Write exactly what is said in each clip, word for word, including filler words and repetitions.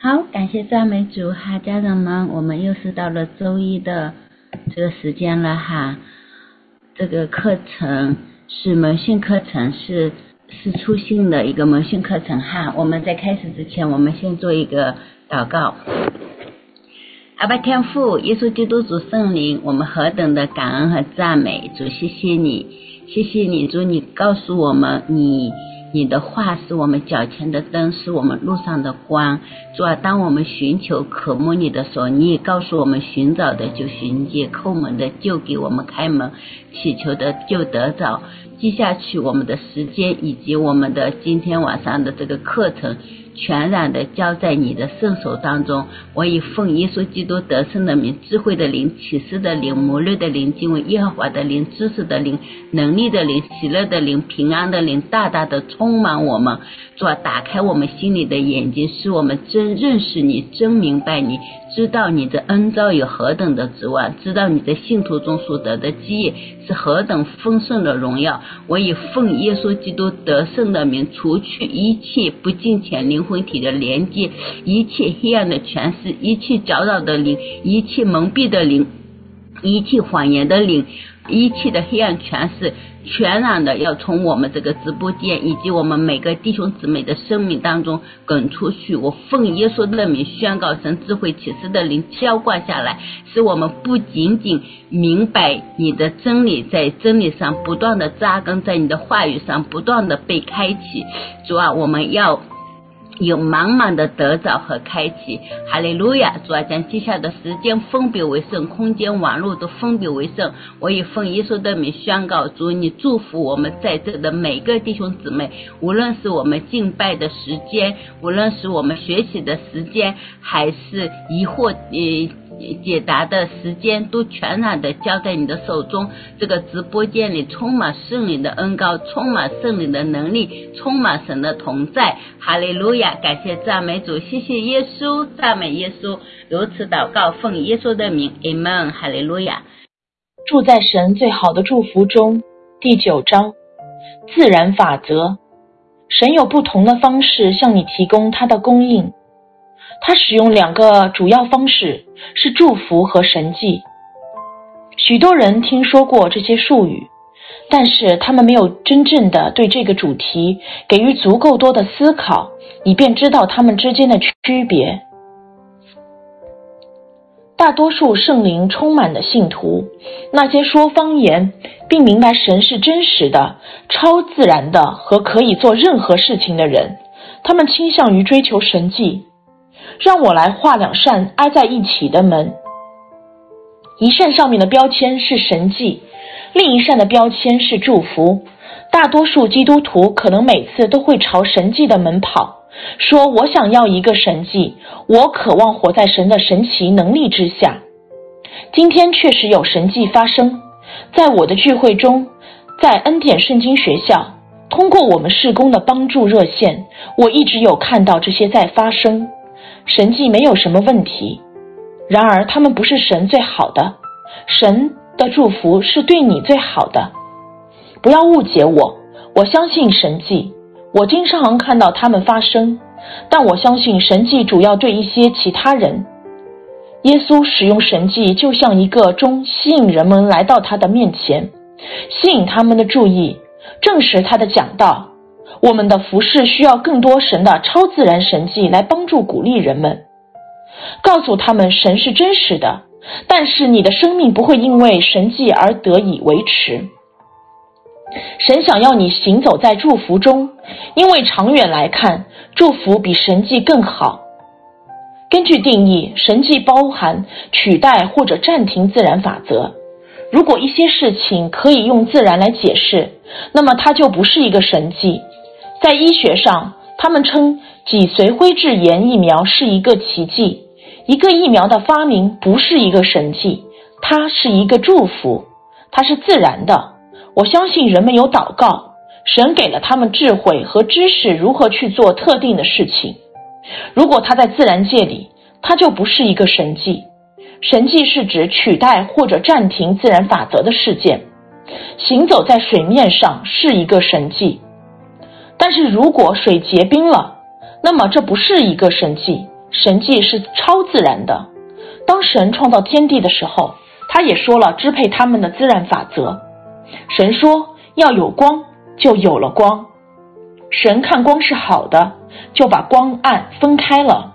好，感谢赞美主哈，家人们，我们又是到了周一的这个时间了哈。这个课程是门训课程，是是初信的一个门训课程哈。我们在开始之前，我们先做一个祷告。阿爸天父，耶稣基督主圣灵，我们何等的感恩和赞美主，谢谢你，谢谢你主，你告诉我们你你的话是我们脚前的灯，是我们路上的光。主啊，当我们寻求渴慕你的时候，你也告诉我们寻找的就寻见，叩门的就给我们开门，祈求的就得着。接下去我们的时间以及我们的今天晚上的这个课程全然的交在你的圣手当中。我以奉耶稣基督得胜的名，智慧的灵，启示的灵，谋略的灵，敬畏耶和华的灵，知识的灵，能力的灵，喜乐的灵，平安的灵，大大的充满我们。主啊，打开我们心里的眼睛，使我们真认识你，真明白你，知道你的恩召有何等的指望，知道你在信徒中所得的基业是何等丰盛的荣耀。我以奉耶稣基督得胜的名，除去一切不敬虔灵魂体的连接，一切黑暗的权势，一切搅扰的灵，一切蒙蔽的灵，一切谎言的灵，一切的黑暗权势，全然的要从我们这个直播间以及我们每个弟兄姊妹的生命当中滚出去。我奉耶稣的名宣告，神智慧启示的灵浇灌下来，使我们不仅仅明白你的真理，在真理上不断的扎根，在你的话语上不断的被开启。主啊，我们要有满满的得着和开启。哈利路亚！主啊，将接下的时间分别为圣，空间网络都分别为圣。我以奉耶稣的名宣告，主，你祝福我们在这的每个弟兄姊妹，无论是我们敬拜的时间，无论是我们学习的时间，还是疑惑呃解答的时间，都全然的交在你的手中。这个直播间里充满圣灵的恩膏，充满圣灵的能力，充满神的同在。哈利路亚！感谢赞美主，谢谢耶稣，赞美耶稣。如此祷告，奉耶稣的名 Amen。 哈利路亚。 住在神最好的祝福中，第九章，自然法则。神有不同的方式向你提供他的供应，他使用两个主要方式，是祝福和神迹。许多人听说过这些术语，但是他们没有真正的对这个主题给予足够多的思考，以便知道他们之间的区别。大多数圣灵充满的信徒，那些说方言并明白神是真实的、超自然的和可以做任何事情的人，他们倾向于追求神迹。让我来画两扇挨在一起的门，一扇上面的标签是神迹，另一扇的标签是祝福。大多数基督徒可能每次都会朝神迹的门跑，说我想要一个神迹，我渴望活在神的神奇能力之下。今天确实有神迹发生，在我的聚会中，在恩典圣经学校，通过我们事工的帮助热线，我一直有看到这些在发生。神迹没有什么问题，然而他们不是神最好的，神的祝福是对你最好的。不要误解我，我相信神迹，我经常看到他们发生，但我相信神迹主要对一些其他人。耶稣使用神迹就像一个钟，吸引人们来到他的面前，吸引他们的注意，证实他的讲道。我们的服事需要更多神的超自然神迹来帮助鼓励人们，告诉他们神是真实的，但是你的生命不会因为神迹而得以维持。神想要你行走在祝福中，因为长远来看，祝福比神迹更好。根据定义，神迹包含取代或者暂停自然法则。如果一些事情可以用自然来解释，那么它就不是一个神迹。在医学上，他们称脊髓灰质炎疫苗是一个奇迹。一个疫苗的发明不是一个神迹，它是一个祝福，它是自然的。我相信人们有祷告，神给了他们智慧和知识如何去做特定的事情。如果它在自然界里，它就不是一个神迹。神迹是指取代或者暂停自然法则的事件。行走在水面上是一个神迹。但是如果水结冰了，那么这不是一个神迹， 神迹是超自然的。当神创造天地的时候，他也说了支配他们的自然法则。神说要有光，就有了光。神看光是好的，就把光暗分开了。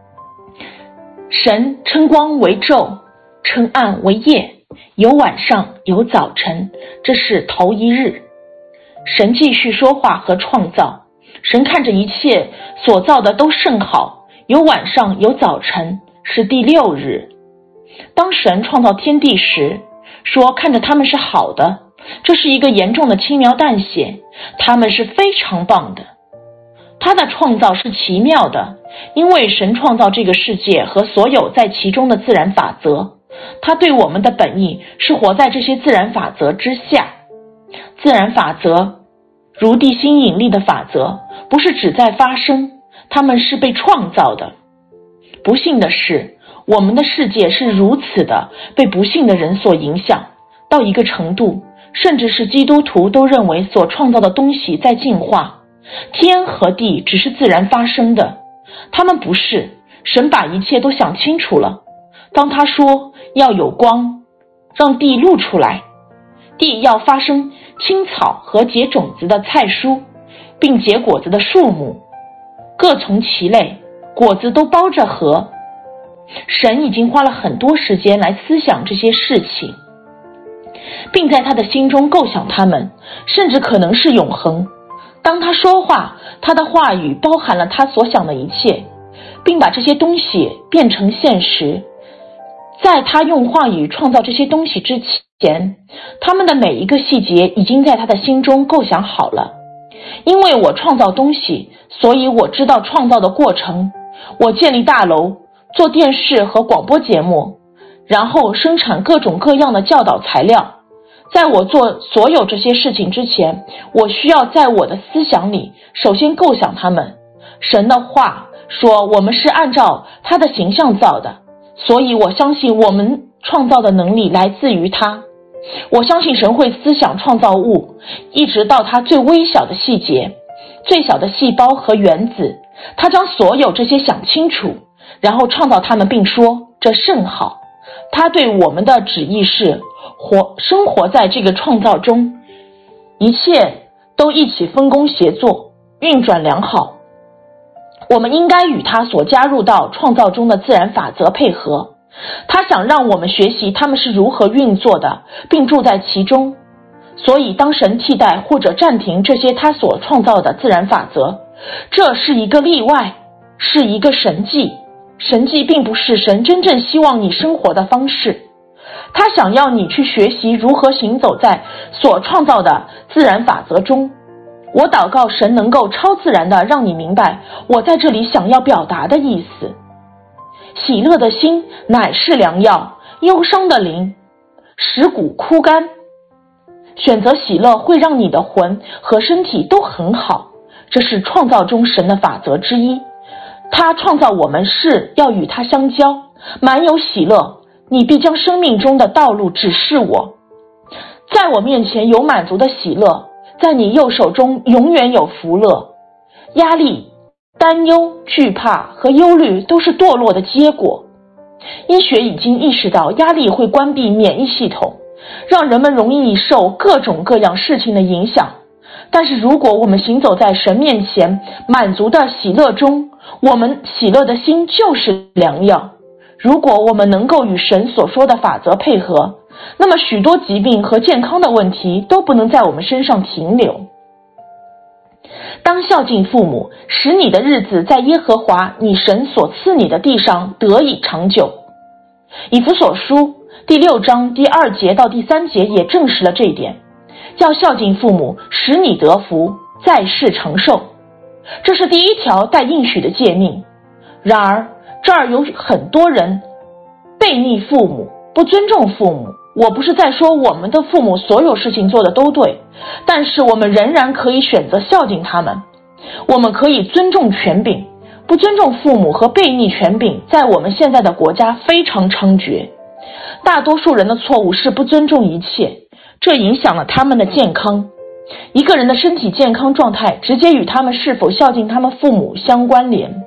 神称光为昼，称暗为夜，有晚上，有早晨，这是头一日。神继续说话和创造，神看着一切所造的都甚好，有晚上，有早晨，是第六日。当神创造天地时，说看着他们是好的，这是一个严重的轻描淡写，他们是非常棒的。他的创造是奇妙的，因为神创造这个世界和所有在其中的自然法则，他对我们的本意是活在这些自然法则之下。自然法则如地心引力的法则，不是只在发生，它们是被创造的。不幸的是，我们的世界是如此的被不幸的人所影响，到一个程度，甚至是基督徒都认为所创造的东西在进化，天和地只是自然发生的，他们不是。神把一切都想清楚了。当他说要有光，让地露出来，地要发生青草和结种子的菜蔬，并结果子的树木，各从其类，果子都包着核。神已经花了很多时间来思想这些事情，并在他的心中构想他们，甚至可能是永恒。当他说话，他的话语包含了他所想的一切，并把这些东西变成现实。在他用话语创造这些东西之前，他们的每一个细节已经在他的心中构想好了。因为我创造东西，所以我知道创造的过程。我建立大楼，做电视和广播节目，然后生产各种各样的教导材料。在我做所有这些事情之前，我需要在我的思想里首先构想它们。神的话说我们是按照他的形象造的，所以我相信我们创造的能力来自于他。我相信神会思想创造物，一直到他最微小的细节，最小的细胞和原子，他将所有这些想清楚，然后创造他们，并说这甚好。他对我们的旨意是活生活在这个创造中，一切都一起分工协作，运转良好。我们应该与他所加入到创造中的自然法则配合。他想让我们学习他们是如何运作的，并住在其中。所以当神替代或者暂停这些他所创造的自然法则，这是一个例外，是一个神迹。神迹并不是神真正希望你生活的方式，他想要你去学习如何行走在所创造的自然法则中。我祷告神能够超自然地让你明白我在这里想要表达的意思。喜乐的心乃是良药，忧伤的灵使骨枯干。选择喜乐会让你的魂和身体都很好，这是创造中神的法则之一。他创造我们是要与他相交，满有喜乐，你必将生命中的道路指示我。在我面前有满足的喜乐，在你右手中永远有福乐。压力、担忧、惧怕和忧虑都是堕落的结果。医学已经意识到压力会关闭免疫系统，让人们容易受各种各样事情的影响。但是如果我们行走在神面前满足的喜乐中，我们喜乐的心就是良药。如果我们能够与神所说的法则配合，那么许多疾病和健康的问题都不能在我们身上停留。当孝敬父母，使你的日子在耶和华你神所赐你的地上得以长久。以弗所书第六章第二节到第三节也证实了这一点，叫孝敬父母，使你得福，在世长寿。这是第一条带应许的诫命。然而这儿有很多人悖逆父母，不尊重父母。我不是在说我们的父母所有事情做的都对，但是我们仍然可以选择孝敬他们。我们可以尊重权柄，不尊重父母和悖逆权柄在我们现在的国家非常猖獗。大多数人的错误是不尊重一切，这影响了他们的健康。一个人的身体健康状态直接与他们是否孝敬他们父母相关联。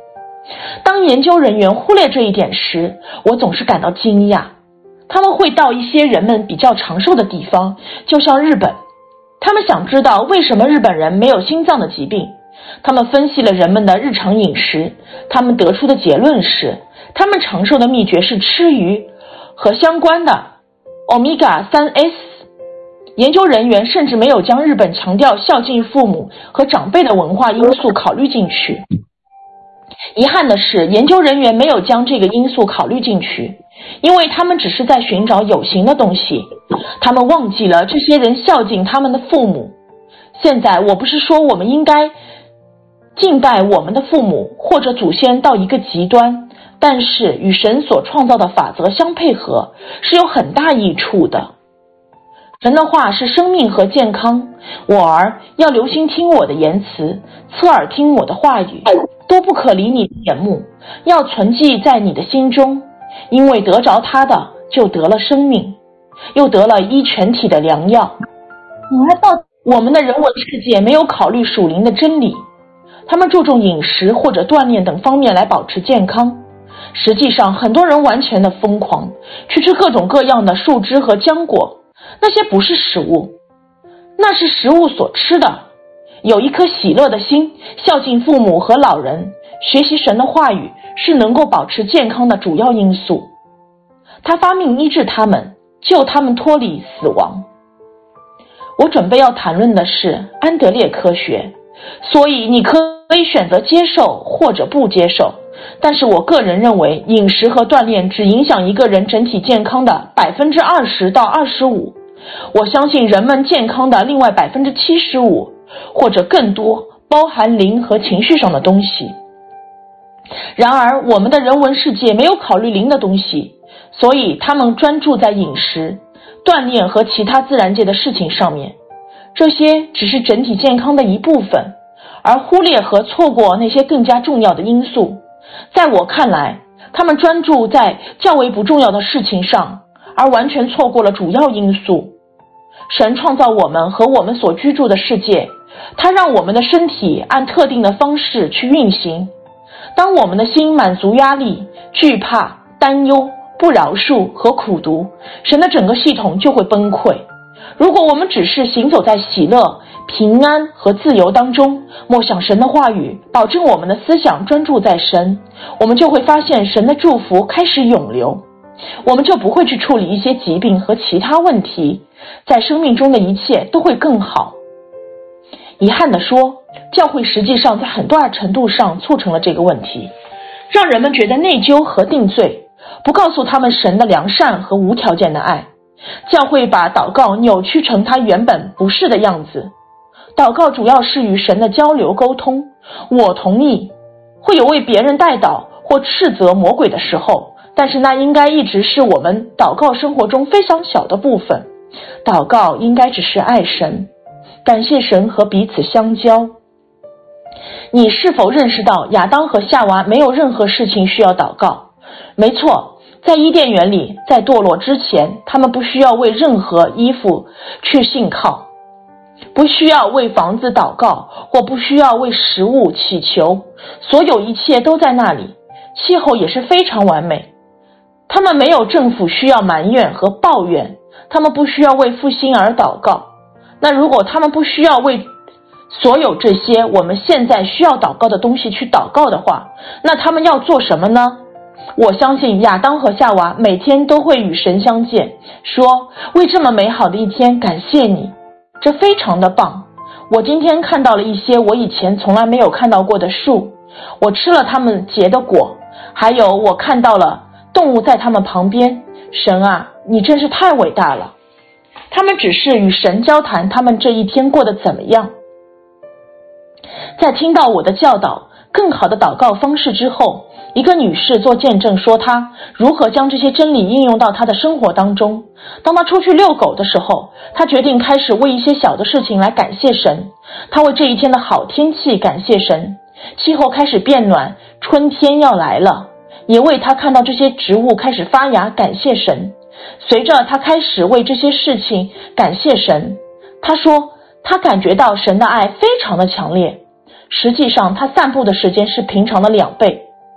当研究人员忽略这一点时，我总是感到惊讶。他们会到一些人们比较长寿的地方，就像日本，他们想知道为什么日本人没有心脏的疾病。他们分析了人们的日常饮食，他们得出的结论是，他们长寿的秘诀是吃鱼和相关的 欧米伽 三 S。 研究人员甚至没有将日本强调孝敬父母和长辈的文化因素考虑进去。遗憾的是，研究人员没有将这个因素考虑进去，因为他们只是在寻找有形的东西，他们忘记了这些人孝敬他们的父母。现在我不是说我们应该敬拜我们的父母或者祖先到一个极端，但是与神所创造的法则相配合是有很大益处的。神的话是生命和健康，我儿要留心听我的言辞，侧耳听我的话语，都不可离你的眼目，要存记在你的心中，因为得着它的就得了生命，又得了医全体的良药。我们的人文世界没有考虑属灵的真理，他们注重饮食或者锻炼等方面来保持健康。实际上很多人完全的疯狂，去吃各种各样的树枝和浆果，那些不是食物，那是食物所吃的。有一颗喜乐的心，孝敬父母和老人，学习神的话语是能够保持健康的主要因素。他发命医治他们，救他们脱离死亡。我准备要谈论的是安德烈科学，所以你可以选择接受或者不接受，但是我个人认为饮食和锻炼只影响一个人整体健康的 百分之二十到二十五， 我相信人们健康的另外 百分之七十五 或者更多包含灵和情绪上的东西。然而我们的人文世界没有考虑灵的东西，所以他们专注在饮食、锻炼和其他自然界的事情上面，这些只是整体健康的一部分，而忽略和错过那些更加重要的因素。在我看来，他们专注在较为不重要的事情上，而完全错过了主要因素。神创造我们和我们所居住的世界，他让我们的身体按特定的方式去运行。当我们的心满足压力、惧怕、担忧、不饶恕和苦毒，神的整个系统就会崩溃。如果我们只是行走在喜乐、平安和自由当中，默想神的话语，保证我们的思想专注在神，我们就会发现神的祝福开始涌流，我们就不会去处理一些疾病和其他问题，在生命中的一切都会更好。遗憾地说，教会实际上在很大程度上促成了这个问题，让人们觉得内疚和定罪，不告诉他们神的良善和无条件的爱。教会把祷告扭曲成它原本不是的样子。祷告主要是与神的交流沟通，我同意会有为别人代祷或斥责魔鬼的时候，但是那应该一直是我们祷告生活中非常小的部分。祷告应该只是爱神，感谢神和彼此相交。你是否认识到亚当和夏娃没有任何事情需要祷告？没错，在伊甸园里，在堕落之前，他们不需要为任何衣服去信靠，不需要为房子祷告，或不需要为食物祈求，所有一切都在那里，气候也是非常完美。他们没有政府需要埋怨和抱怨，他们不需要为复兴而祷告。那如果他们不需要为所有这些我们现在需要祷告的东西去祷告的话，那他们要做什么呢？我相信亚当和夏娃每天都会与神相见，说为这么美好的一天感谢你，这非常的棒。我今天看到了一些我以前从来没有看到过的树，我吃了它们结的果，还有我看到了动物在它们旁边。神啊，你真是太伟大了。他们只是与神交谈他们这一天过得怎么样。在听到我的教导更好的祷告方式之后，一个女士做见证说她如何将这些真理应用到她的生活当中。当她出去遛狗的时候，她决定开始为一些小的事情来感谢神。她为这一天的好天气感谢神，气候开始变暖，春天要来了，也为她看到这些植物开始发芽感谢神。随着她开始为这些事情感谢神，她说她感觉到神的爱非常的强烈，实际上她散步的时间是平常的两倍。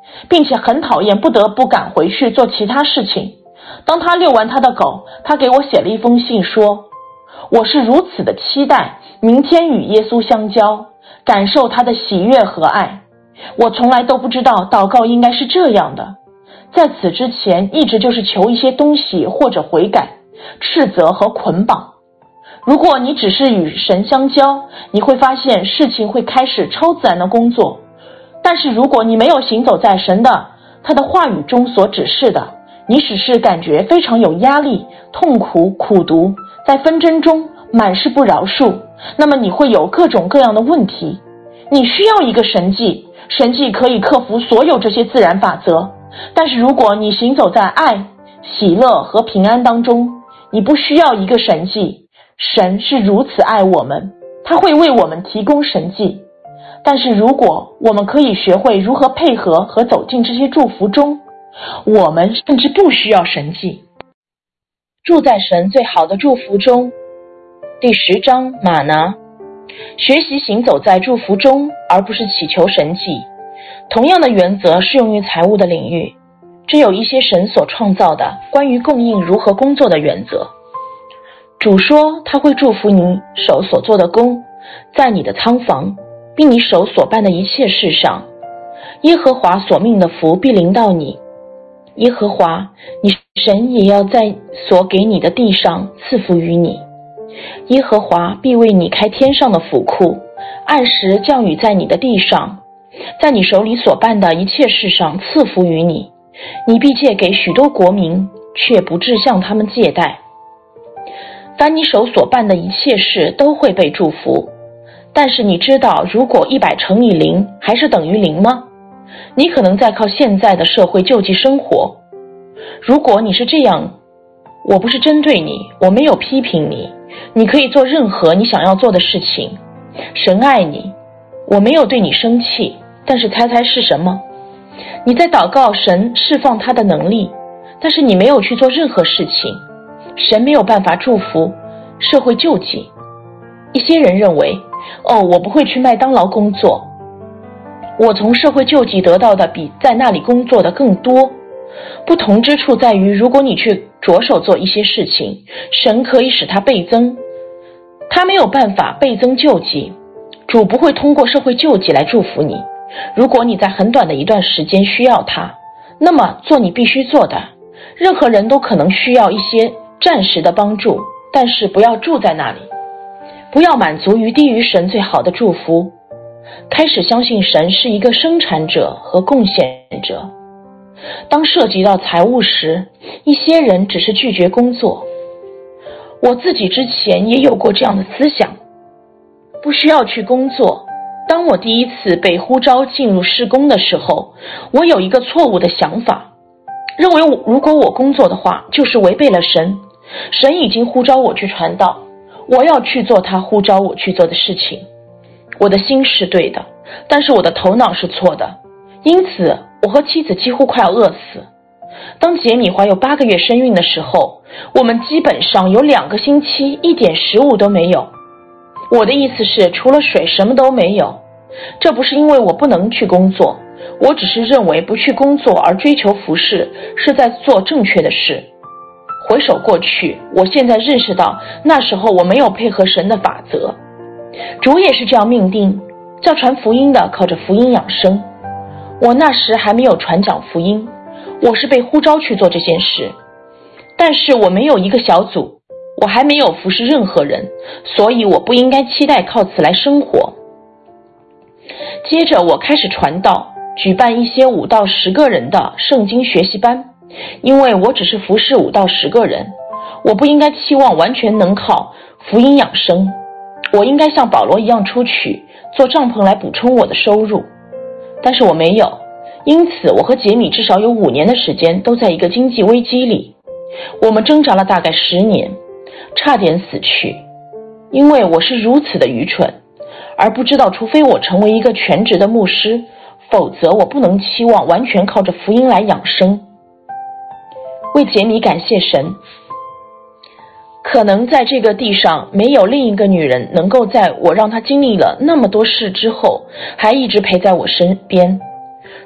并且很讨厌不得不赶回去做其他事情。当他遛完他的狗，他给我写了一封信说，我是如此的期待明天与耶稣相交，感受他的喜悦和爱。我从来都不知道祷告应该是这样的，在此之前一直就是求一些东西或者悔改、斥责和捆绑。如果你只是与神相交，你会发现事情会开始超自然的工作。但是如果你没有行走在神的他的话语中所指示的，你只是感觉非常有压力、痛苦、苦毒，在纷争中满是不饶恕，那么你会有各种各样的问题。你需要一个神迹，神迹可以克服所有这些自然法则。但是如果你行走在爱、喜乐和平安当中，你不需要一个神迹。神是如此爱我们，他会为我们提供神迹。但是如果我们可以学会如何配合和走进这些祝福中，我们甚至不需要神迹。住在神最好的祝福中。第十章，玛拿。学习行走在祝福中，而不是祈求神迹。同样的原则适用于财务的领域，这有一些神所创造的关于供应如何工作的原则。主说他会祝福你手所做的工，在你的仓房，并你手所办的一切事上。耶和华所命的福必临到你，耶和华你神也要在所给你的地上赐福于你。耶和华必为你开天上的府库，按时降雨在你的地上，在你手里所办的一切事上赐福于你。你必借给许多国民，却不致向他们借贷。凡你手所办的一切事都会被祝福。但是你知道如果一百乘以零还是等于零吗？你可能在靠现在的社会救济生活。如果你是这样，我不是针对你，我没有批评你，你可以做任何你想要做的事情。神爱你，我没有对你生气。但是猜猜是什么？你在祷告神释放他的能力，但是你没有去做任何事情。神没有办法祝福社会救济。一些人认为，哦，我不会去麦当劳工作，我从社会救济得到的比在那里工作的更多。不同之处在于，如果你去着手做一些事情，神可以使它倍增。他没有办法倍增救济，主不会通过社会救济来祝福你。如果你在很短的一段时间需要它，那么做你必须做的。任何人都可能需要一些暂时的帮助，但是不要住在那里，不要满足于低于神最好的祝福。开始相信神是一个生产者和贡献者。当涉及到财务时，一些人只是拒绝工作。我自己之前也有过这样的思想，不需要去工作。当我第一次被呼召进入事工的时候，我有一个错误的想法，认为我如果我工作的话，就是违背了神。神已经呼召我去传道，我要去做他呼召我去做的事情。我的心是对的，但是我的头脑是错的，因此我和妻子几乎快要饿死。当杰米怀有八个月身孕的时候，我们基本上有两个星期一点食物都没有。我的意思是，除了水什么都没有。这不是因为我不能去工作，我只是认为不去工作而追求服事是在做正确的事。回首过去，我现在认识到那时候我没有配合神的法则。主也是这样命定，叫传福音的靠着福音养生。我那时还没有传讲福音，我是被呼召去做这件事，但是我没有一个小组，我还没有服侍任何人，所以我不应该期待靠此来生活。接着我开始传道，举办一些五到十个人的圣经学习班，因为我只是服侍五到十个人，我不应该期望完全能靠福音养生。我应该像保罗一样出去做帐篷来补充我的收入，但是我没有，因此我和杰米至少有五年的时间都在一个经济危机里。我们挣扎了大概十年，差点死去，因为我是如此的愚蠢，而不知道除非我成为一个全职的牧师，否则我不能期望完全靠着福音来养生。为杰米感谢神，可能在这个地上没有另一个女人能够在我让她经历了那么多事之后还一直陪在我身边。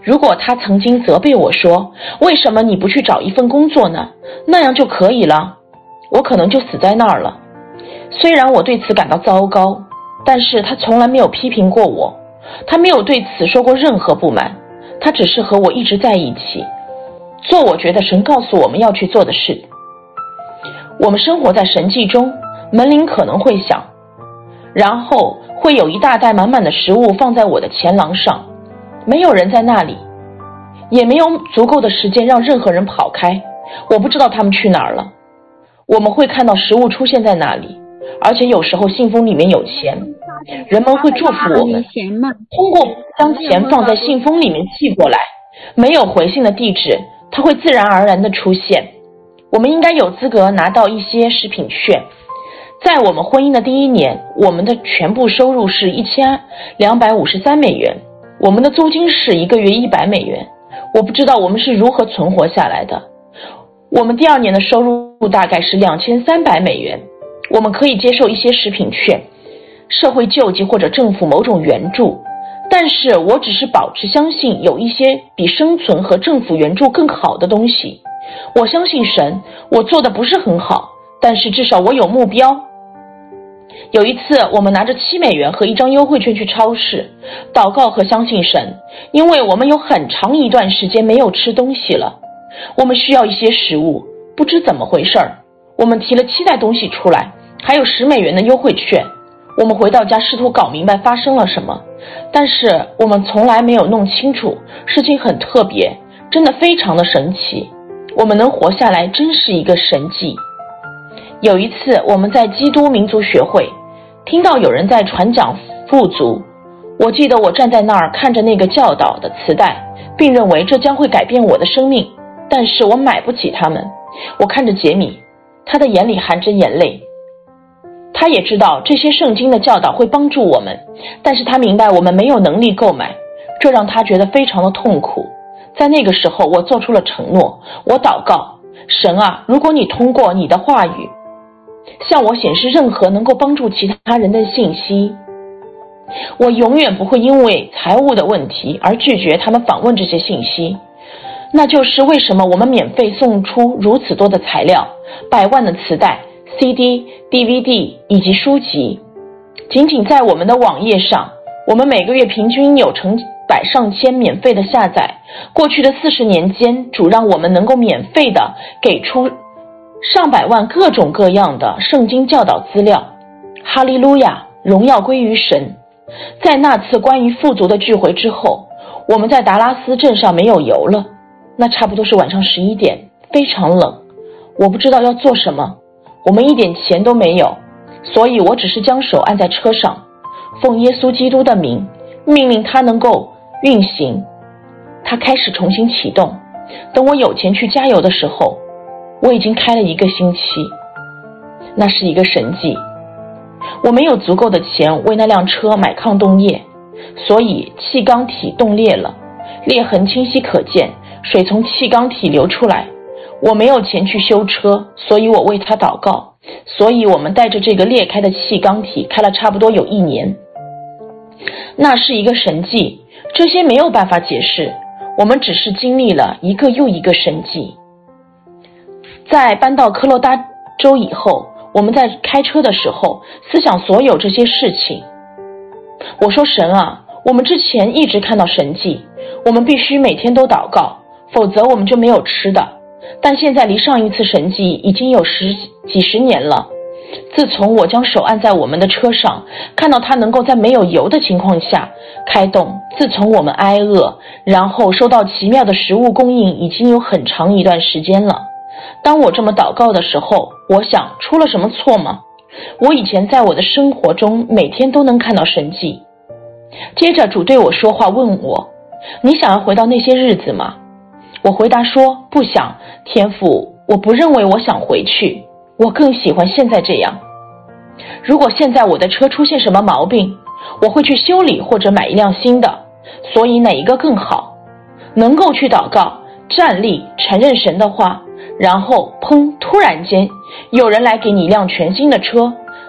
如果他曾经责备我说，为什么你不去找一份工作呢？那样就可以了，我可能就死在那儿了。虽然我对此感到糟糕，但是他从来没有批评过我，他没有对此说过任何不满，他只是和我一直在一起，做我觉得神告诉我们要去做的事。我们生活在神迹中，门铃可能会响，然后会有一大袋满满的食物放在我的前廊上，没有人在那里，也没有足够的时间让任何人跑开，我不知道他们去哪儿了。我们会看到食物出现在那里，而且有时候信封里面有钱，人们会祝福我们，通过将钱放在信封里面寄过来，没有回信的地址，它会自然而然的出现。我们应该有资格拿到一些食品券。在我们婚姻的第一年，我们的全部收入是一千两百五十三美元，我们的租金是一个月一百美元。我不知道我们是如何存活下来的。我们第二年的收入大概是两千三百美元，我们可以接受一些食品券、社会救济或者政府某种援助，但是我只是保持相信有一些比生存和政府援助更好的东西。我相信神，我做的不是很好，但是至少我有目标。有一次我们拿着七美元和一张优惠券去超市祷告和相信神，因为我们有很长一段时间没有吃东西了，我们需要一些食物。不知怎么回事儿，我们提了七袋东西出来，还有十美元的优惠券。我们回到家试图搞明白发生了什么，但是我们从来没有弄清楚，事情很特别，真的非常的神奇。我们能活下来真是一个神迹。有一次我们在基督民族学会听到有人在传讲富足，我记得我站在那儿看着那个教导的磁带，并认为这将会改变我的生命，但是我买不起它们。我看着杰米，他的眼里含着眼泪，他也知道这些圣经的教导会帮助我们，但是他明白我们没有能力购买，这让他觉得非常的痛苦。在那个时候我做出了承诺，我祷告，神啊，如果你通过你的话语向我显示任何能够帮助其他人的信息，我永远不会因为财务的问题而拒绝他们访问这些信息。那就是为什么我们免费送出如此多的材料，百万的磁带、C D、D V D 以及书籍。仅仅在我们的网页上，我们每个月平均有成百上千免费的下载。过去的四十年间，主让我们能够免费的给出上百万各种各样的圣经教导资料。哈利路亚，荣耀归于神。在那次关于富足的聚会之后，我们在达拉斯镇上没有油了，那差不多是晚上十一点，非常冷，我不知道要做什么，我们一点钱都没有，所以我只是将手按在车上，奉耶稣基督的名命令它能够运行。它开始重新启动。等我有钱去加油的时候，我已经开了一个星期。那是一个神迹。我没有足够的钱为那辆车买抗冻液，所以气缸体冻裂了，裂痕清晰可见，水从气缸体流出来。我没有钱去修车，所以我为它祷告。所以我们带着这个裂开的气缸体开了差不多有一年。那是一个神迹，这些没有办法解释，我们只是经历了一个又一个神迹。在搬到科罗拉州以后，我们在开车的时候思想所有这些事情。我说，神啊，我们之前一直看到神迹，我们必须每天都祷告，否则我们就没有吃的。但现在离上一次神迹已经有十几十年了。自从我将手按在我们的车上，看到它能够在没有油的情况下开动，自从我们挨饿，然后收到奇妙的食物供应，已经有很长一段时间了。当我这么祷告的时候，我想，出了什么错吗？我以前在我的生活中每天都能看到神迹。接着主对我说话，问我，你想要回到那些日子吗？我回答说，不想，天父，我不认为我想回去，我更喜欢现在这样。如果现在我的车出现什么毛病，我会去修理或者买一辆新的，所以哪一个更好？能够去祷告，站立，承认神的话，然后砰，突然间有人来给你一辆全新的车，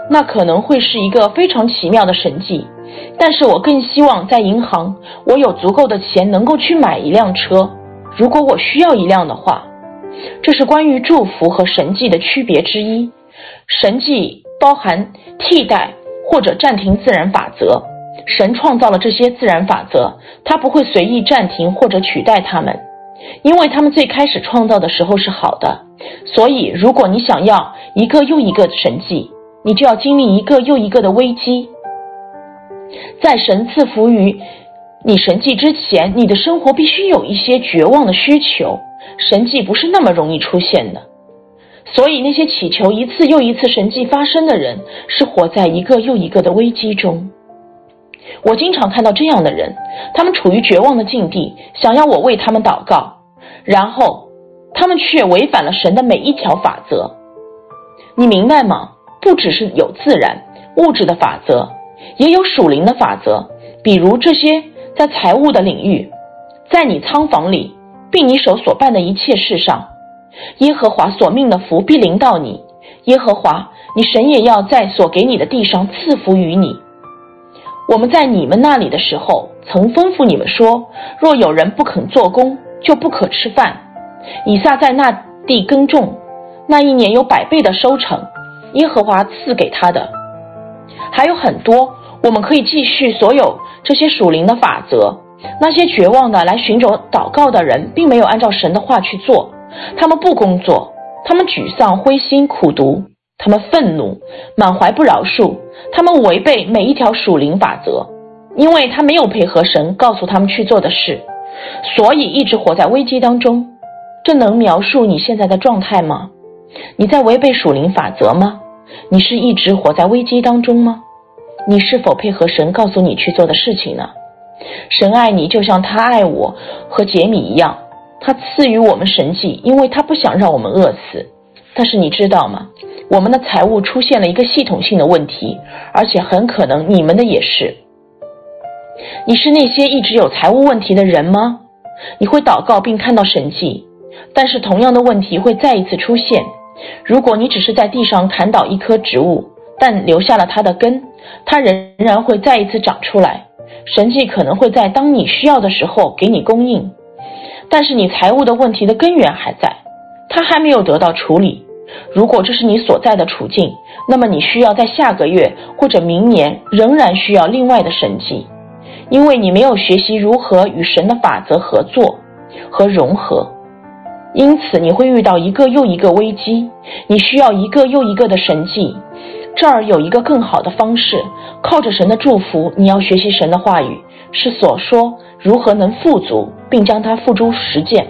那可能会是一个非常奇妙的神迹，但是我更希望在银行我有足够的钱能够去买一辆车，如果我需要一辆的话。这是关于祝福和神迹的区别之一。神迹包含替代或者暂停自然法则，神创造了这些自然法则，他不会随意暂停或者取代它们，因为他们最开始创造的时候是好的。所以如果你想要一个又一个的神迹，你就要经历一个又一个的危机。在神赐福于你神迹之前，你的生活必须有一些绝望的需求，神迹不是那么容易出现的。所以那些祈求一次又一次神迹发生的人，是活在一个又一个的危机中。我经常看到这样的人，他们处于绝望的境地，想要我为他们祷告，然后他们却违反了神的每一条法则。你明白吗？不只是有自然物质的法则，也有属灵的法则，比如这些在财务的领域，在你仓房里并你手所办的一切事上，耶和华所命的福必临到你，耶和华你神也要在所给你的地上赐福于你。我们在你们那里的时候曾吩咐你们说，若有人不肯做工，就不可吃饭。以撒在那地耕种，那一年有百倍的收成，耶和华赐给他的。还有很多，我们可以继续所有这些属灵的法则。那些绝望的来寻找祷告的人，并没有按照神的话去做，他们不工作，他们沮丧、灰心、苦毒，他们愤怒，满怀不饶恕，他们违背每一条属灵法则，因为他没有配合神告诉他们去做的事，所以一直活在危机当中。这能描述你现在的状态吗？你在违背属灵法则吗？你是一直活在危机当中吗？你是否配合神告诉你去做的事情呢？神爱你就像他爱我和杰米一样，他赐予我们神迹，因为他不想让我们饿死。但是你知道吗？我们的财务出现了一个系统性的问题，而且很可能你们的也是。你是那些一直有财务问题的人吗？你会祷告并看到神迹，但是同样的问题会再一次出现。如果你只是在地上砍倒一棵植物，但留下了它的根，它仍然会再一次长出来。神迹可能会在当你需要的时候给你供应，但是你财务的问题的根源还在，它还没有得到处理。如果这是你所在的处境，那么你需要在下个月或者明年仍然需要另外的神迹，因为你没有学习如何与神的法则合作和融合。因此你会遇到一个又一个危机，你需要一个又一个的神迹。这儿有一个更好的方式，靠着神的祝福，你要学习神的话语，是所说如何能富足，并将它付诸实践。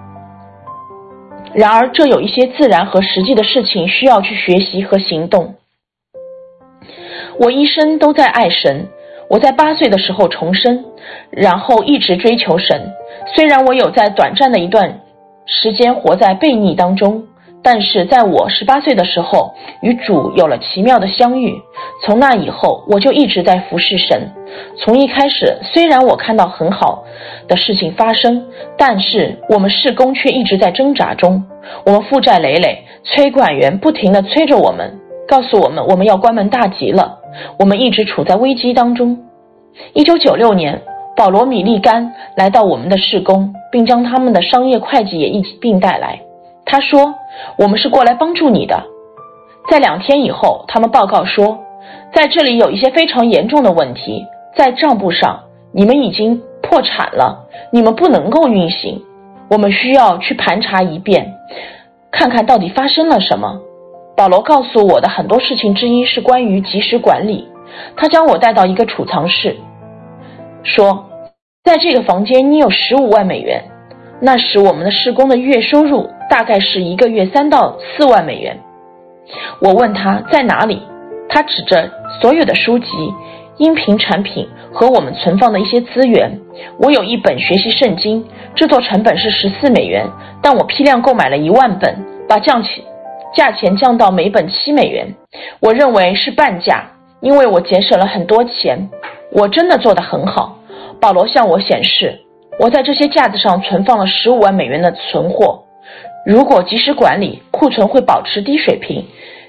然而这有一些自然和实际的事情需要去学习和行动。我一生都在爱神，我在八岁的时候重生，然后一直追求神。虽然我有在短暂的一段时间活在悖逆当中，但是在我十八岁的时候与主有了奇妙的相遇，从那以后我就一直在服侍神。从一开始，虽然我看到很好的事情发生，但是我们事工却一直在挣扎中。我们负债累累，催管员不停地催着我们，告诉我们我们要关门大吉了。我们一直处在危机当中。一九九六年，保罗·米利甘来到我们的事工，并将他们的商业会计也一并带来。他说，我们是过来帮助你的。在两天以后，他们报告说，在这里有一些非常严重的问题，在账簿上你们已经破产了，你们不能够运行，我们需要去盘查一遍，看看到底发生了什么。保罗告诉我的很多事情之一是关于及时管理。他将我带到一个储藏室，说，在这个房间你有十五万美元。那时我们的事工的月收入大概是一个月三到四万美元。我问他在哪里，他指着所有的书籍、音频产品和我们存放的一些资源。我有一本学习圣经，制作成本是十四美元，但我批量购买了一万本，把降起价钱降到每本七美元。我认为是半价，因为我节省了很多钱。我真的做得很好。保罗向我显示，我在这些架子上存放了十五万美元的存货。如果及时管理，库存会保持低水平，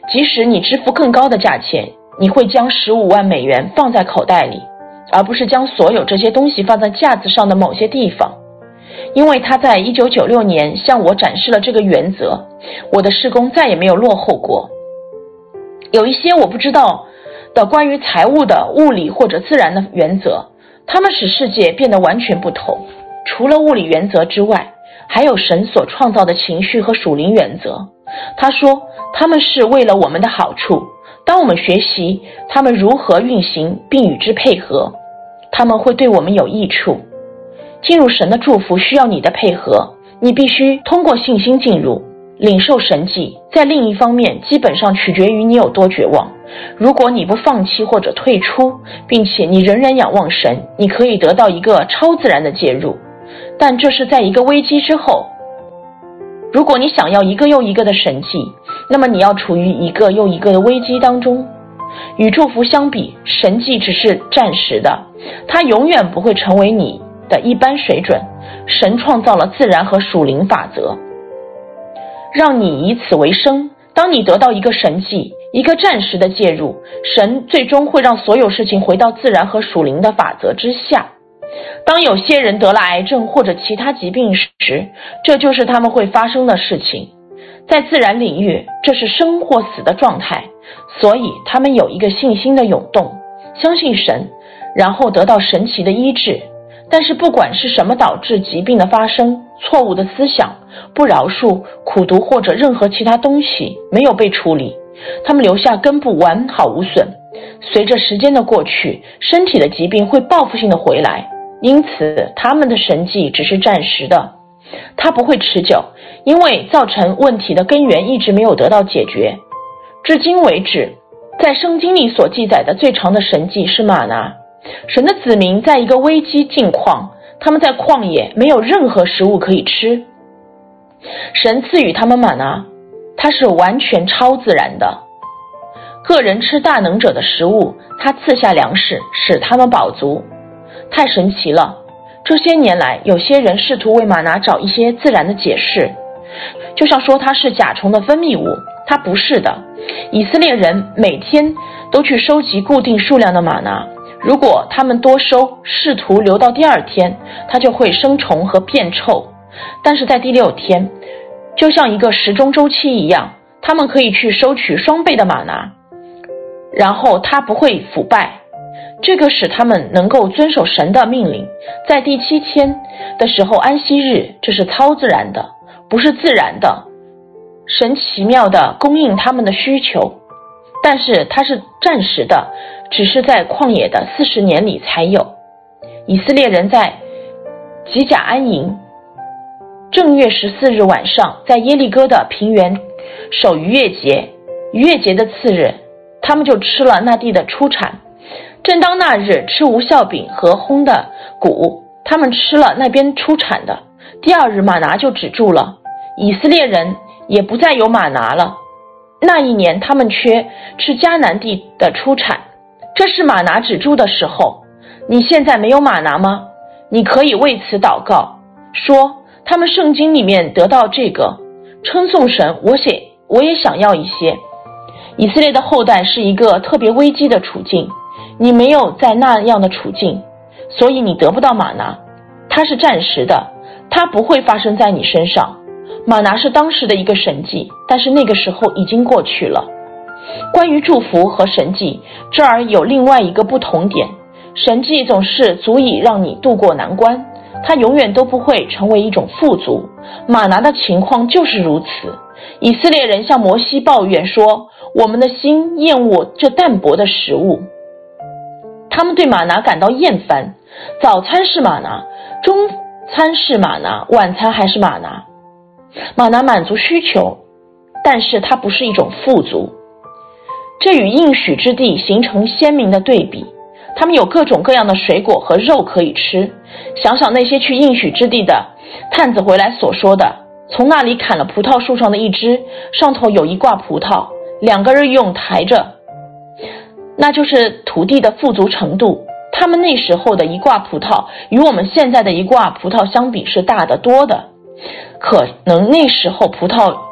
即使你支付更高的价钱，你会将十五万美元放在口袋里，而不是将所有这些东西放在架子上的某些地方。因为他在一九九六年向我展示了这个原则，我的事工再也没有落后过。有一些我不知道的关于财务的物理或者自然的原则，它们使世界变得完全不同。除了物理原则之外，还有神所创造的情绪和属灵原则。他说他们是为了我们的好处，当我们学习他们如何运行并与之配合，他们会对我们有益处。进入神的祝福需要你的配合，你必须通过信心进入，领受神迹。在另一方面，基本上取决于你有多绝望。如果你不放弃或者退出，并且你仍然仰望神，你可以得到一个超自然的介入，但这是在一个危机之后。如果你想要一个又一个的神迹，那么你要处于一个又一个的危机当中。与祝福相比，神迹只是暂时的，它永远不会成为你的一般水准。神创造了自然和属灵法则，让你以此为生。当你得到一个神迹，一个暂时的介入，神最终会让所有事情回到自然和属灵的法则之下。当有些人得了癌症或者其他疾病时，这就是他们会发生的事情。在自然领域，这是生或死的状态，所以他们有一个信心的涌动，相信神，然后得到神奇的医治。但是不管是什么导致疾病的发生，错误的思想、不饶恕、苦毒或者任何其他东西没有被处理，他们留下根部完好无损。随着时间的过去，身体的疾病会报复性的回来，因此他们的神迹只是暂时的，它不会持久，因为造成问题的根源一直没有得到解决。至今为止，在圣经里所记载的最长的神迹是玛拿。神的子民在一个危机境况，他们在旷野没有任何食物可以吃，神赐予他们玛拿，它是完全超自然的。个人吃大能者的食物，他赐下粮食使他们饱足，太神奇了。这些年来，有些人试图为玛拿找一些自然的解释，就像说它是甲虫的分泌物，它不是的。以色列人每天都去收集固定数量的玛拿，如果他们多收，试图留到第二天，它就会生虫和变臭。但是在第六天，就像一个时钟周期一样，他们可以去收取双倍的玛拿，然后它不会腐败。这个使他们能够遵守神的命令。在第七天的时候，安息日，这是超自然的，不是自然的。神奇妙地供应他们的需求，但是它是暂时的，只是在旷野的四十年里才有。以色列人在吉甲安营，正月十四日晚上，在耶利哥的平原守逾越节。逾越节的次日，他们就吃了那地的出产。正当那日吃无酵饼和烘的谷，他们吃了那边出产的。第二日玛拿就止住了，以色列人也不再有玛拿了。那一年他们缺吃迦南地的出产，这是玛拿止住的时候。你现在没有玛拿吗？你可以为此祷告，说他们圣经里面得到这个，称颂神，我写我也想要一些。以色列的后代是一个特别危机的处境，你没有在那样的处境，所以你得不到玛拿，它是暂时的，它不会发生在你身上。玛拿是当时的一个神迹，但是那个时候已经过去了。关于祝福和神迹，这儿有另外一个不同点，神迹总是足以让你渡过难关，它永远都不会成为一种富足。玛拿的情况就是如此。以色列人向摩西抱怨说，我们的心厌恶这淡薄的食物。他们对玛拿感到厌烦，早餐是玛拿，中餐是玛拿，晚餐还是玛拿。玛拿满足需求，但是它不是一种富足。这与应许之地形成鲜明的对比，他们有各种各样的水果和肉可以吃。想想那些去应许之地的探子回来所说的，从那里砍了葡萄树上的一枝，上头有一挂葡萄，两个人用抬着，那就是土地的富足程度。他们那时候的一挂葡萄与我们现在的一挂葡萄相比是大得多的，可能那时候葡萄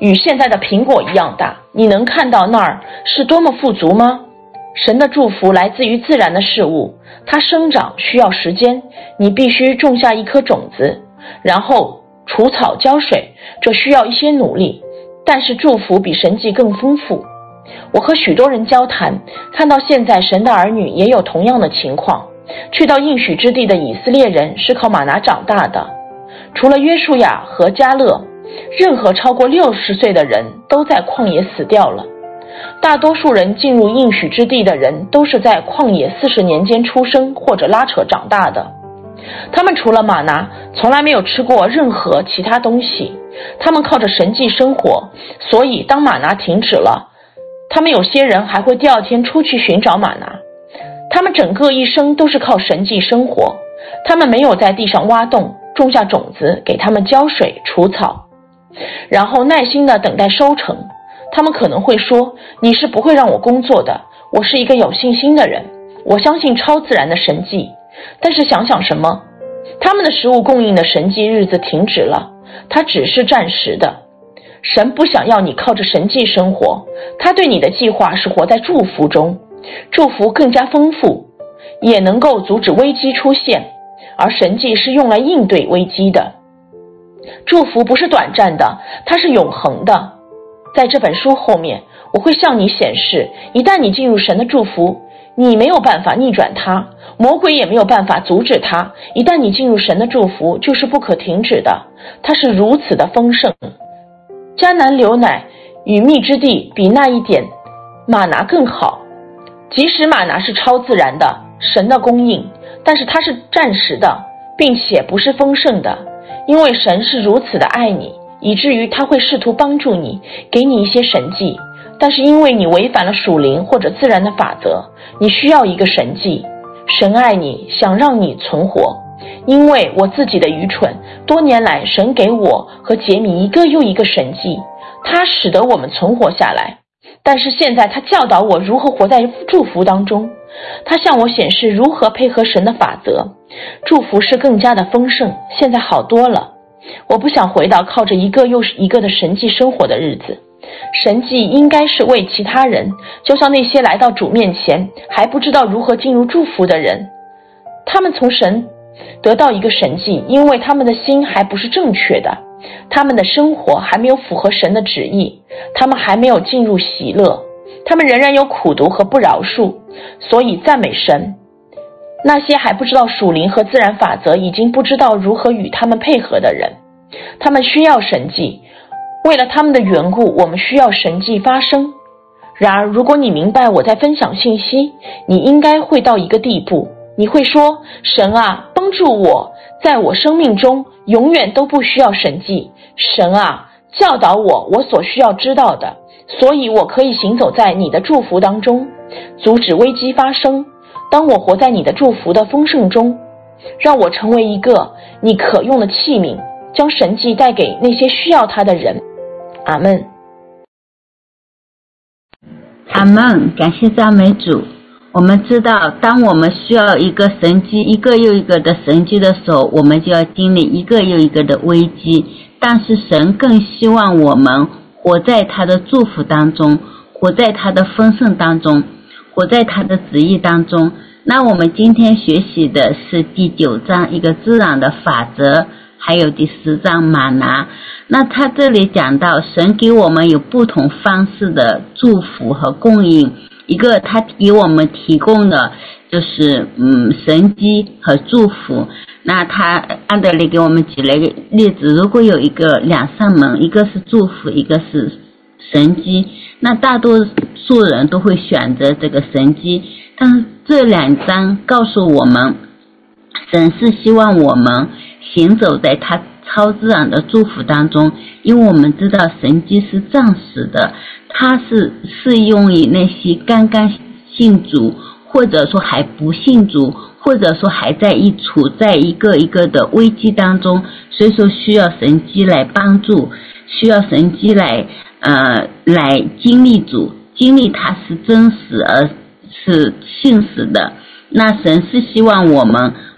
与现在的苹果一样大，你能看到那儿是多么富足吗？神的祝福来自于自然的事物，它生长需要时间，你必须种下一颗种子，然后除草浇水，这需要一些努力，但是祝福比神迹更丰富。我和许多人交谈，看到现在神的儿女也有同样的情况。去到应许之地的以色列人是靠玛拿长大的，除了约书亚和迦勒，任何超过六十岁的人都在旷野死掉了。大多数人进入应许之地的人都是在旷野四十年间出生或者拉扯长大的，他们除了玛拿从来没有吃过任何其他东西，他们靠着神迹生活，所以当玛拿停止了，他们有些人还会第二天出去寻找玛拿。他们整个一生都是靠神迹生活，他们没有在地上挖洞种下种子，给他们浇水除草，然后耐心地等待收成。他们可能会说，你是不会让我工作的，我是一个有信心的人，我相信超自然的神迹。但是想想什么？他们的食物供应的神迹日子停止了，它只是暂时的。神不想要你靠着神迹生活，他对你的计划是活在祝福中，祝福更加丰富，也能够阻止危机出现，而神迹是用来应对危机的。祝福不是短暂的，它是永恒的。在这本书后面，我会向你显示，一旦你进入神的祝福，你没有办法逆转它，魔鬼也没有办法阻止它。一旦你进入神的祝福，就是不可停止的，它是如此的丰盛。迦南流奶与蜜之地比那一点玛拿更好，即使玛拿是超自然的神的供应，但是它是暂时的，并且不是丰盛的，因为神是如此的爱你，以至于他会试图帮助你，给你一些神迹，但是因为你违反了属灵或者自然的法则，你需要一个神迹。神爱你，想让你存活。因为我自己的愚蠢，多年来神给我和杰米一个又一个神迹，他使得我们存活下来。但是现在他教导我如何活在祝福当中，他向我显示如何配合神的法则。祝福是更加的丰盛，现在好多了。我不想回到靠着一个又一个的神迹生活的日子。神迹应该是为其他人，就像那些来到主面前还不知道如何进入祝福的人，他们从神得到一个神迹，因为他们的心还不是正确的，他们的生活还没有符合神的旨意，他们还没有进入喜乐，他们仍然有苦毒和不饶恕，所以赞美神。那些还不知道属灵和自然法则，已经不知道如何与他们配合的人，他们需要神迹，为了他们的缘故，我们需要神迹发生。然而如果你明白我在分享信息，你应该会到一个地步，你会说，神啊，帮助我，在我生命中永远都不需要神迹。神啊，教导我我所需要知道的，所以我可以行走在你的祝福当中，阻止危机发生。当我活在你的祝福的丰盛中，让我成为一个你可用的器皿，将神迹带给那些需要它的人。阿们。 阿们，感谢赞美主。我们知道，当我们需要一个神迹，一个又一个的神迹的时候，我们就要经历一个又一个的危机。但是神更希望我们活在他的祝福当中，活在他的丰盛当中，活在他的旨意当中。那我们今天学习的是第九章一个自然的法则，还有第十章玛拿。那他这里讲到神给我们有不同方式的祝福和供应，一个他给我们提供的就是嗯神迹和祝福。那他安德烈给我们举了一个例子，如果有一个两扇门，一个是祝福，一个是神迹，那大多数人都会选择这个神迹。但是这两章告诉我们，神是希望我们行走在他超自然的祝福当中，因为我们知道神迹是暂时的，它是适用于那些刚刚信主，或者说还不信主，或者说还在一处在一个一个的危机当中，所以说需要神迹来帮助，需要神迹来呃来经历主，经历它是真实而是信实的。那神是希望我们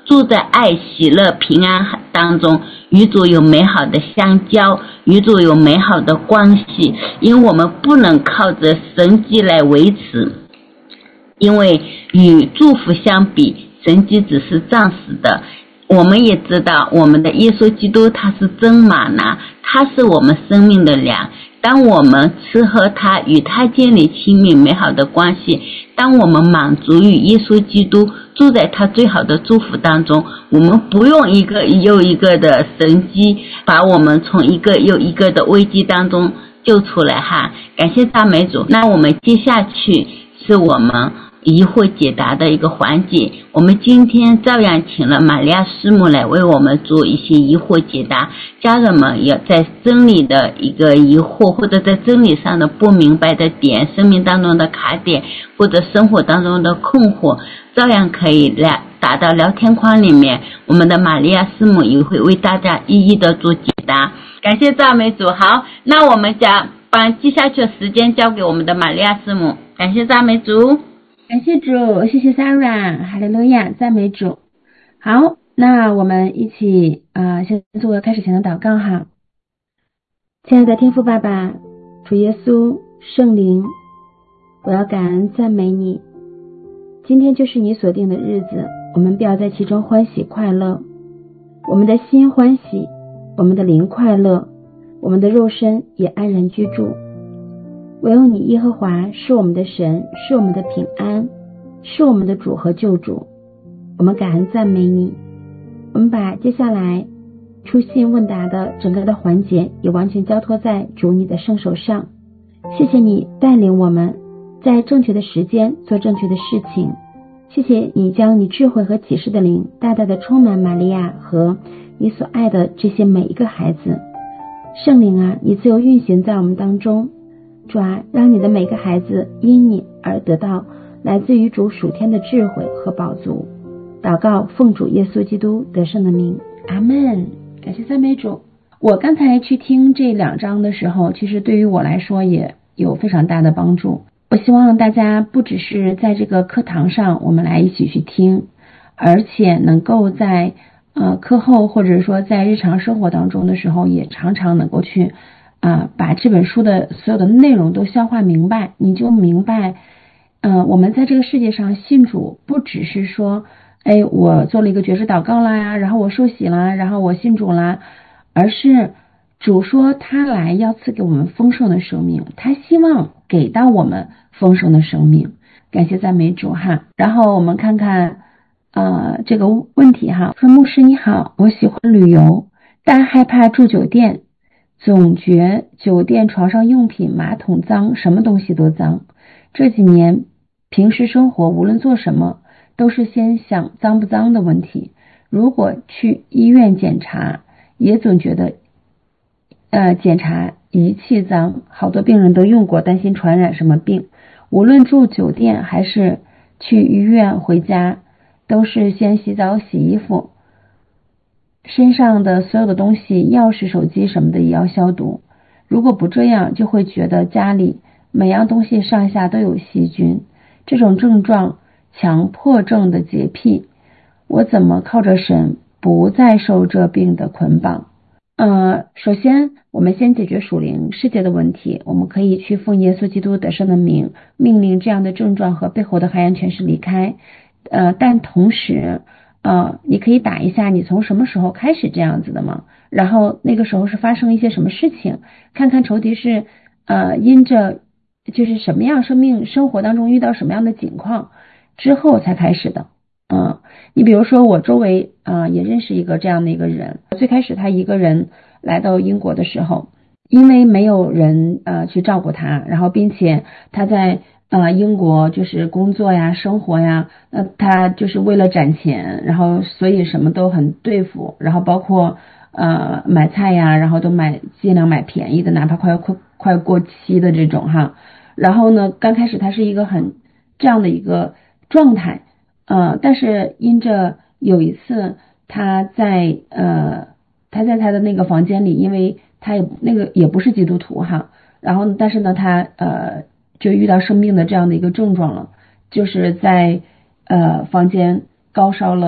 住在爱、喜乐、平安当中，与主有美好的相交，与主有美好的关系。因为我们不能靠着神迹来维持，因为与祝福相比，神迹只是暂时的。我们也知道我们的耶稣基督他是真玛拿，他是我们生命的粮。当我们吃喝他，与他建立亲密美好的关系，当我们满足于耶稣基督，住在他最好的祝福当中，我们不用一个又一个的神迹把我们从一个又一个的危机当中救出来哈。感谢赞美主。那我们接下去是我们疑惑解答的一个环节，我们今天照样请了玛利亚师母来为我们做一些疑惑解答。家人们也在真理的一个疑惑，或者在真理上的不明白的点，生命当中的卡点，或者生活当中的困惑，照样可以来打到聊天框里面，我们的玛利亚师母也会为大家一一的做解答。感谢赞美主。好，那我们将把接下去的时间交给我们的玛利亚师母。感谢赞美主。 感谢主，谢谢 Sarah， 哈利路亚，赞美主。好，那我们一起啊、呃，先做开始前的祷告哈。亲爱的天父爸爸，主耶稣，圣灵，我要感恩赞美你。今天就是你所定的日子，我们必要在其中欢喜快乐。我们的心欢喜，我们的灵快乐，我们的肉身也安然居住。唯有你耶和华是我们的神，是我们的平安，是我们的主和救主。我们感恩赞美你。我们把接下来出信问答的整个的环节也完全交托在主你的圣手上。谢谢你带领我们在正确的时间做正确的事情。谢谢你将你智慧和启示的灵大大的充满玛利亚和你所爱的这些每一个孩子。圣灵啊，你自由运行在我们当中。主啊，让你的每个孩子因你而得到来自于主属天的智慧和宝足。祷告奉主耶稣基督得胜的名，阿们。感谢赞美主。我刚才去听这两章的时候，其实对于我来说也有非常大的帮助。我希望大家不只是在这个课堂上我们来一起去听，而且能够在呃课后或者说在日常生活当中的时候，也常常能够去啊，把这本书的所有的内容都消化明白，你就明白，呃，我们在这个世界上信主，不只是说，哎，我做了一个觉知祷告啦，然后我受洗啦，然后我信主啦，而是主说他来要赐给我们丰盛的生命，他希望给到我们丰盛的生命。感谢赞美主哈。然后我们看看，呃，这个问题哈，说牧师你好，我喜欢旅游，但害怕住酒店。总觉酒店床上用品、马桶脏，什么东西都脏。这几年平时生活无论做什么都是先想脏不脏的问题，如果去医院检查也总觉得呃，检查仪器脏，好多病人都用过，担心传染什么病。无论住酒店还是去医院回家，都是先洗澡洗衣服，身上的所有的东西，钥匙、手机什么的也要消毒。如果不这样，就会觉得家里每样东西上下都有细菌。这种症状，强迫症的洁癖，我怎么靠着神不再受这病的捆绑？呃，首先我们先解决属灵世界的问题，我们可以去奉耶稣基督得胜的名，命令这样的症状和背后的黑暗权势离开。呃，但同时呃，你可以打一下你从什么时候开始这样子的吗？然后那个时候是发生一些什么事情，看看仇敌是呃因着就是什么样生命生活当中遇到什么样的情况之后才开始的。嗯，你比如说我周围呃也认识一个这样的一个人，最开始他一个人来到英国的时候，因为没有人呃去照顾他，然后并且他在呃，英国就是工作呀、生活呀，那他就是为了攒钱，然后所以什么都很对付，然后包括呃买菜呀，然后都买尽量买便宜的，哪怕快快快过期的这种哈。然后呢，刚开始他是一个很这样的一个状态，呃，但是因着有一次他在呃他在他的那个房间里，因为他也那个也不是基督徒哈，然后但是呢他呃。就遇到生病的这样的一个症状了，就是在呃房间高烧了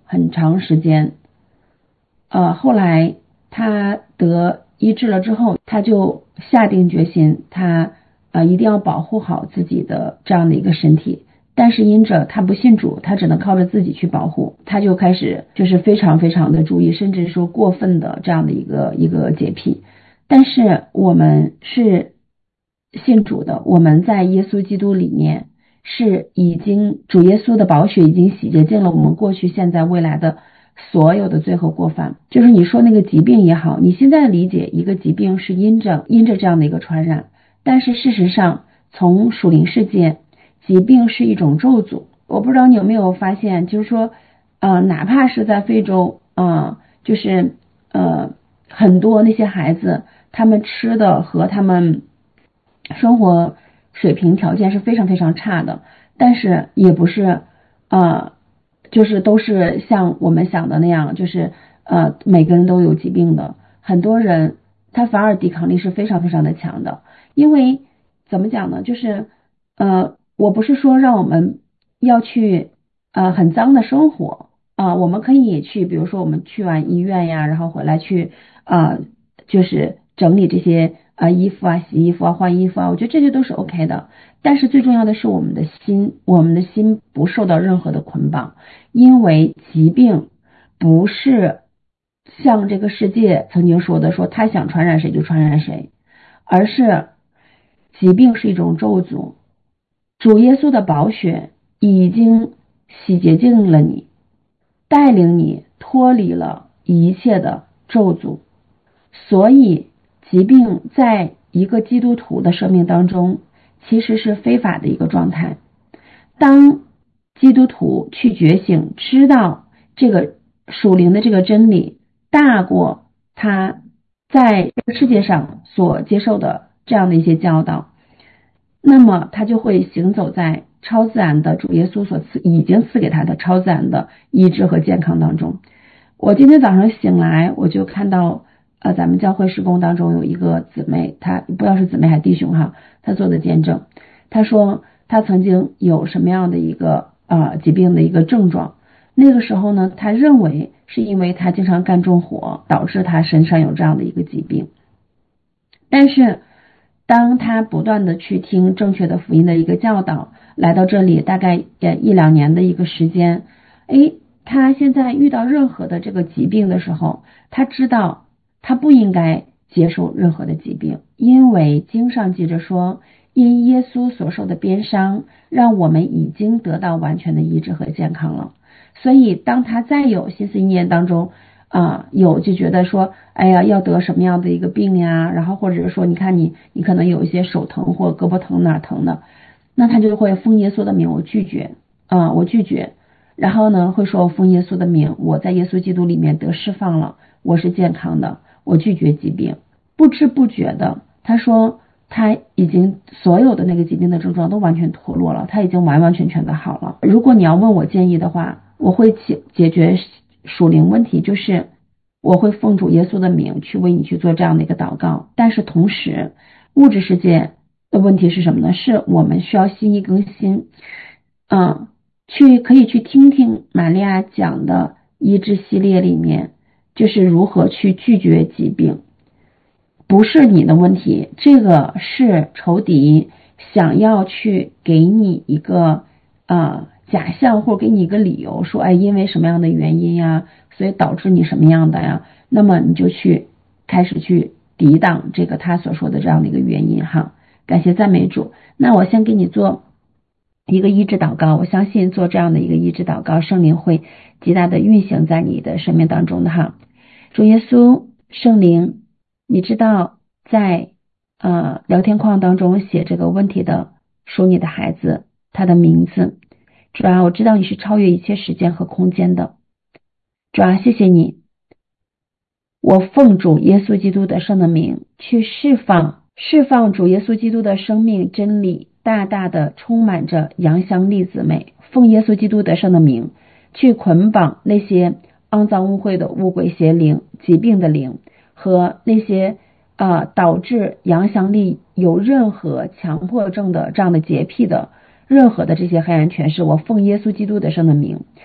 很长时间。呃，后来他得医治了之后，他就下定决心，他呃一定要保护好自己的这样的一个身体。但是因着他不信主，他只能靠着自己去保护，他就开始就是非常非常的注意，甚至说过分的这样的一个一个洁癖。但是我们是信主的，我们在耶稣基督里面是已经主耶稣的宝血已经洗洁净了我们过去现在未来的所有的罪和过犯。就是你说那个疾病也好，你现在理解一个疾病是因着因着这样的一个传染，但是事实上从属灵世界，疾病是一种咒诅。我不知道你有没有发现，就是说呃，哪怕是在非洲呃，就是呃，很多那些孩子他们吃的和他们生活水平条件是非常非常差的，但是也不是呃，就是都是像我们想的那样，就是呃每个人都有疾病的。很多人他反而抵抗力是非常非常的强的。因为怎么讲呢，就是呃我不是说让我们要去呃很脏的生活啊、呃，我们可以去比如说我们去完医院呀，然后回来去啊、呃、就是整理这些啊、呃、衣服啊，洗衣服啊，换衣服啊，我觉得这些都是 OK 的。但是最重要的是我们的心，我们的心不受到任何的捆绑。因为疾病不是像这个世界曾经说的，说他想传染谁就传染谁，而是疾病是一种咒诅。主耶稣的宝血已经洗洁净了你，带领你脱离了一切的咒诅。所以疾病在一个基督徒的生命当中其实是非法的一个状态。当基督徒去觉醒，知道这个属灵的这个真理大过他在世界上所接受的这样的一些教导，那么他就会行走在超自然的主耶稣所赐已经赐给他的超自然的医治和健康当中。我今天早上醒来，我就看到呃，咱们教会事工当中有一个姊妹，她不知道是姊妹还是弟兄哈，她做的见证。她说她曾经有什么样的一个呃疾病的一个症状，那个时候呢，她认为是因为她经常干重活导致她身上有这样的一个疾病。但是当她不断的去听正确的福音的一个教导，来到这里大概呃一两年的一个时间，诶，她现在遇到任何的这个疾病的时候，她知道她不应该接受任何的疾病，因为经上记着说，因耶稣所受的鞭伤，让我们已经得到完全的医治和健康了。所以当她再有心思意念当中啊、呃，有就觉得说，哎呀，要得什么样的一个病呀，然后或者是说，你看你你可能有一些手疼或胳膊疼哪儿疼的，那他就会奉耶稣的名，我拒绝啊、呃，我拒绝。然后呢，会说我奉耶稣的名，我在耶稣基督里面得释放了，我是健康的，我拒绝疾病。不知不觉的，他说他已经所有的那个疾病的症状都完全脱落了，他已经完完全全的好了。如果你要问我建议的话，我会解解决属灵问题，就是我会奉主耶稣的名去为你去做这样的一个祷告。但是同时物质世界的问题是什么呢？是我们需要心意更新，嗯。去可以去听听玛利亚讲的医治系列里面，就是如何去拒绝疾病。不是你的问题，这个是仇敌想要去给你一个呃假象，或者给你一个理由，说哎因为什么样的原因呀，所以导致你什么样的呀，那么你就去开始去抵挡这个他所说的这样的一个原因哈。感谢赞美主。那我先给你做一个医治祷告，我相信做这样的一个医治祷告，圣灵会极大的运行在你的生命当中的哈。主耶稣，圣灵，你知道在呃聊天框当中写这个问题的属你的孩子，他的名字，主啊，我知道你是超越一切时间和空间的，主啊，谢谢你，我奉主耶稣基督的圣的名去释放释放主耶稣基督的生命真理，大大的充满着阳香粒子美，奉耶稣基督得胜的名去捆绑那些肮脏污秽的污鬼邪灵、疾病的灵和那些呃导致阳香粒有任何强迫症的这样的洁癖的任何的这些黑暗权势，我奉耶稣基督得胜的名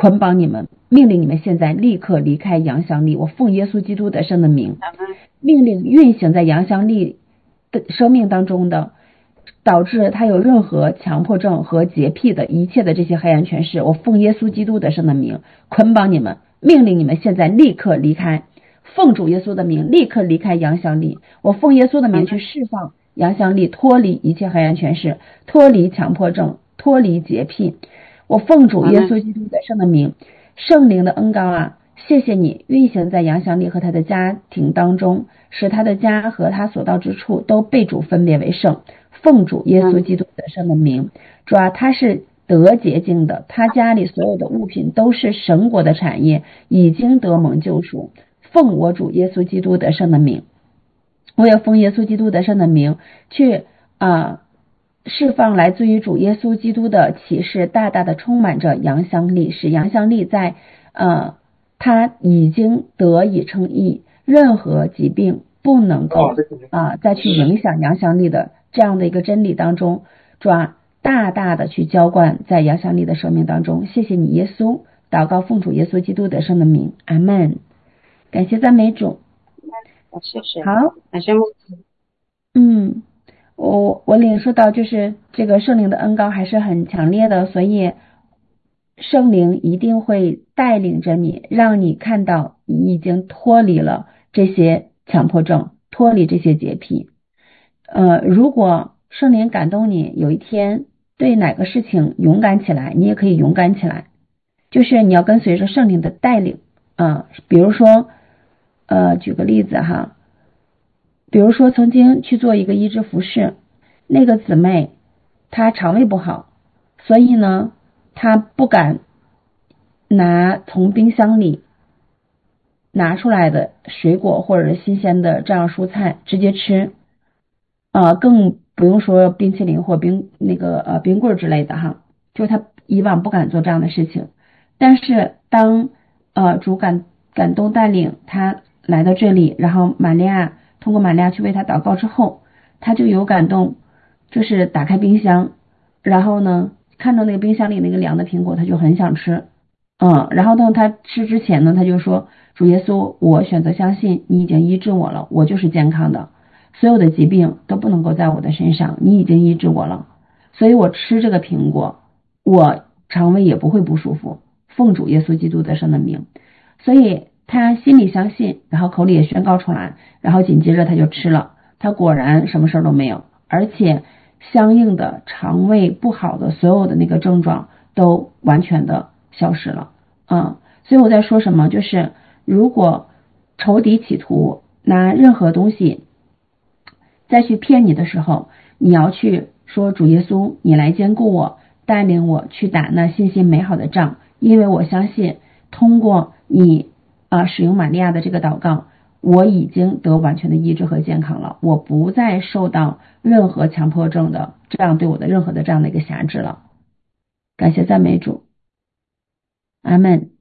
捆绑你们，命令你们现在立刻离开杨香丽，我奉耶稣基督得胜的名，命令运行在杨香丽的生命当中的，导致他有任何强迫症和洁癖的一切的这些黑暗权势，我奉耶稣基督得胜的名捆绑你们，命令你们现在立刻离开，奉主耶稣的名立刻离开杨香丽，我奉耶稣的名去释放杨香丽，脱离一切黑暗权势，脱离强迫症，脱离洁癖，我奉主耶稣基督得胜的名，圣灵的恩膏啊，谢谢你运行在杨香丽和他的家庭当中，使他的家和他所到之处都被主分别为圣，奉主耶稣基督得胜的名，主啊，他是得洁净的，他家里所有的物品都是神国的产业，已经得蒙救赎，奉我主耶稣基督得胜的名，我也奉耶稣基督得胜的名去啊、呃、释放来自于主耶稣基督的启示，大大的充满着杨香丽，使杨香丽在呃他已经得以称义，任何疾病不能够啊、呃、再去影响杨香丽的这样的一个真理当中，主啊，大大的去浇灌在杨香丽的生命当中，谢谢你耶稣，祷告奉主耶稣基督得胜的名，阿们。感谢赞美主。 谢谢。 好， 感谢牧师。 嗯，我我领受到就是这个圣灵的恩膏还是很强烈的，所以圣灵一定会带领着你，让你看到你已经脱离了这些强迫症，脱离这些洁癖。呃，如果圣灵感动你，有一天对哪个事情勇敢起来，你也可以勇敢起来，就是你要跟随着圣灵的带领啊、呃。比如说，呃，举个例子哈，比如说曾经去做一个医治服饰，那个姊妹她肠胃不好，所以呢，她不敢拿从冰箱里拿出来的水果或者是新鲜的这样蔬菜直接吃，呃，更不用说冰淇淋或冰那个呃冰棍之类的哈，就她以往不敢做这样的事情，但是当呃主感感动带领她来到这里，然后玛利亚通过玛利亚去为她祷告之后，她就有感动，就是打开冰箱，然后呢看到那个冰箱里那个凉的苹果，她就很想吃，嗯，然后呢她吃之前呢，她就说主耶稣，我选择相信你已经医治我了，我就是健康的，所有的疾病都不能够在我的身上，你已经医治我了，所以我吃这个苹果，我肠胃也不会不舒服，奉主耶稣基督得胜的名。所以他心里相信，然后口里也宣告出来，然后紧接着他就吃了，他果然什么事都没有，而且相应的肠胃不好的所有的那个症状都完全的消失了。嗯，所以我在说什么，就是如果仇敌企图拿任何东西再去骗你的时候，你要去说主耶稣，你来兼顾我，带领我去打那信心美好的仗，因为我相信通过你啊、呃、使用玛利亚的这个祷告，我已经得完全的医治和健康了，我不再受到任何强迫症的这样对我的任何的这样的一个辖制了。感谢赞美主，阿们。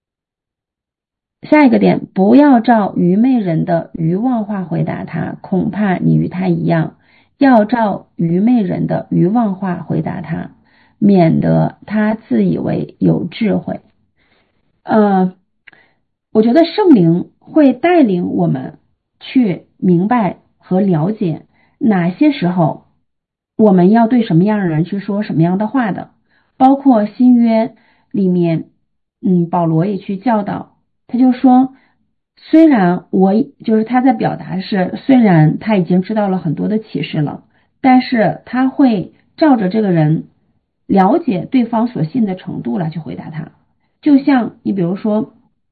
下一个点，不要照愚昧人的愚妄话回答他，恐怕你与他一样，要照愚昧人的愚妄话回答他，免得他自以为有智慧。呃，我觉得圣灵会带领我们去明白和了解哪些时候我们要对什么样的人去说什么样的话的，包括新约里面，嗯，保罗也去教导，他就说，虽然我就是他在表达是，虽然他已经知道了很多的启示了，但是他会照着这个人了解对方所信的程度来去回答他。就像你比如说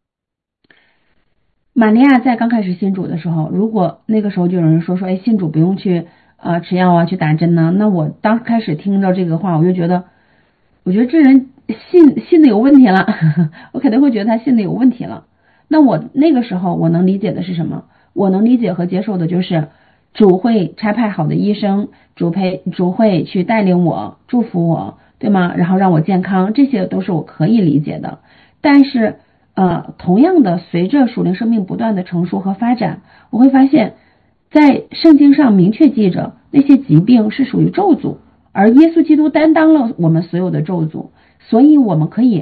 玛利亚在刚开始信主的时候，如果那个时候就有人说说，哎，信主不用去呃吃药啊，去打针呢，那我当开始听到这个话，我就觉得，我觉得这人信信的有问题了，我肯定会觉得他信的有问题了。那我那个时候我能理解的是什么？我能理解和接受的就是主会差派好的医生，主配主会去带领我，祝福我，对吗？然后让我健康，这些都是我可以理解的。但是呃，同样的，随着属灵生命不断的成熟和发展，我会发现在圣经上明确记着那些疾病是属于咒诅，而耶稣基督担当了我们所有的咒诅，所以我们可以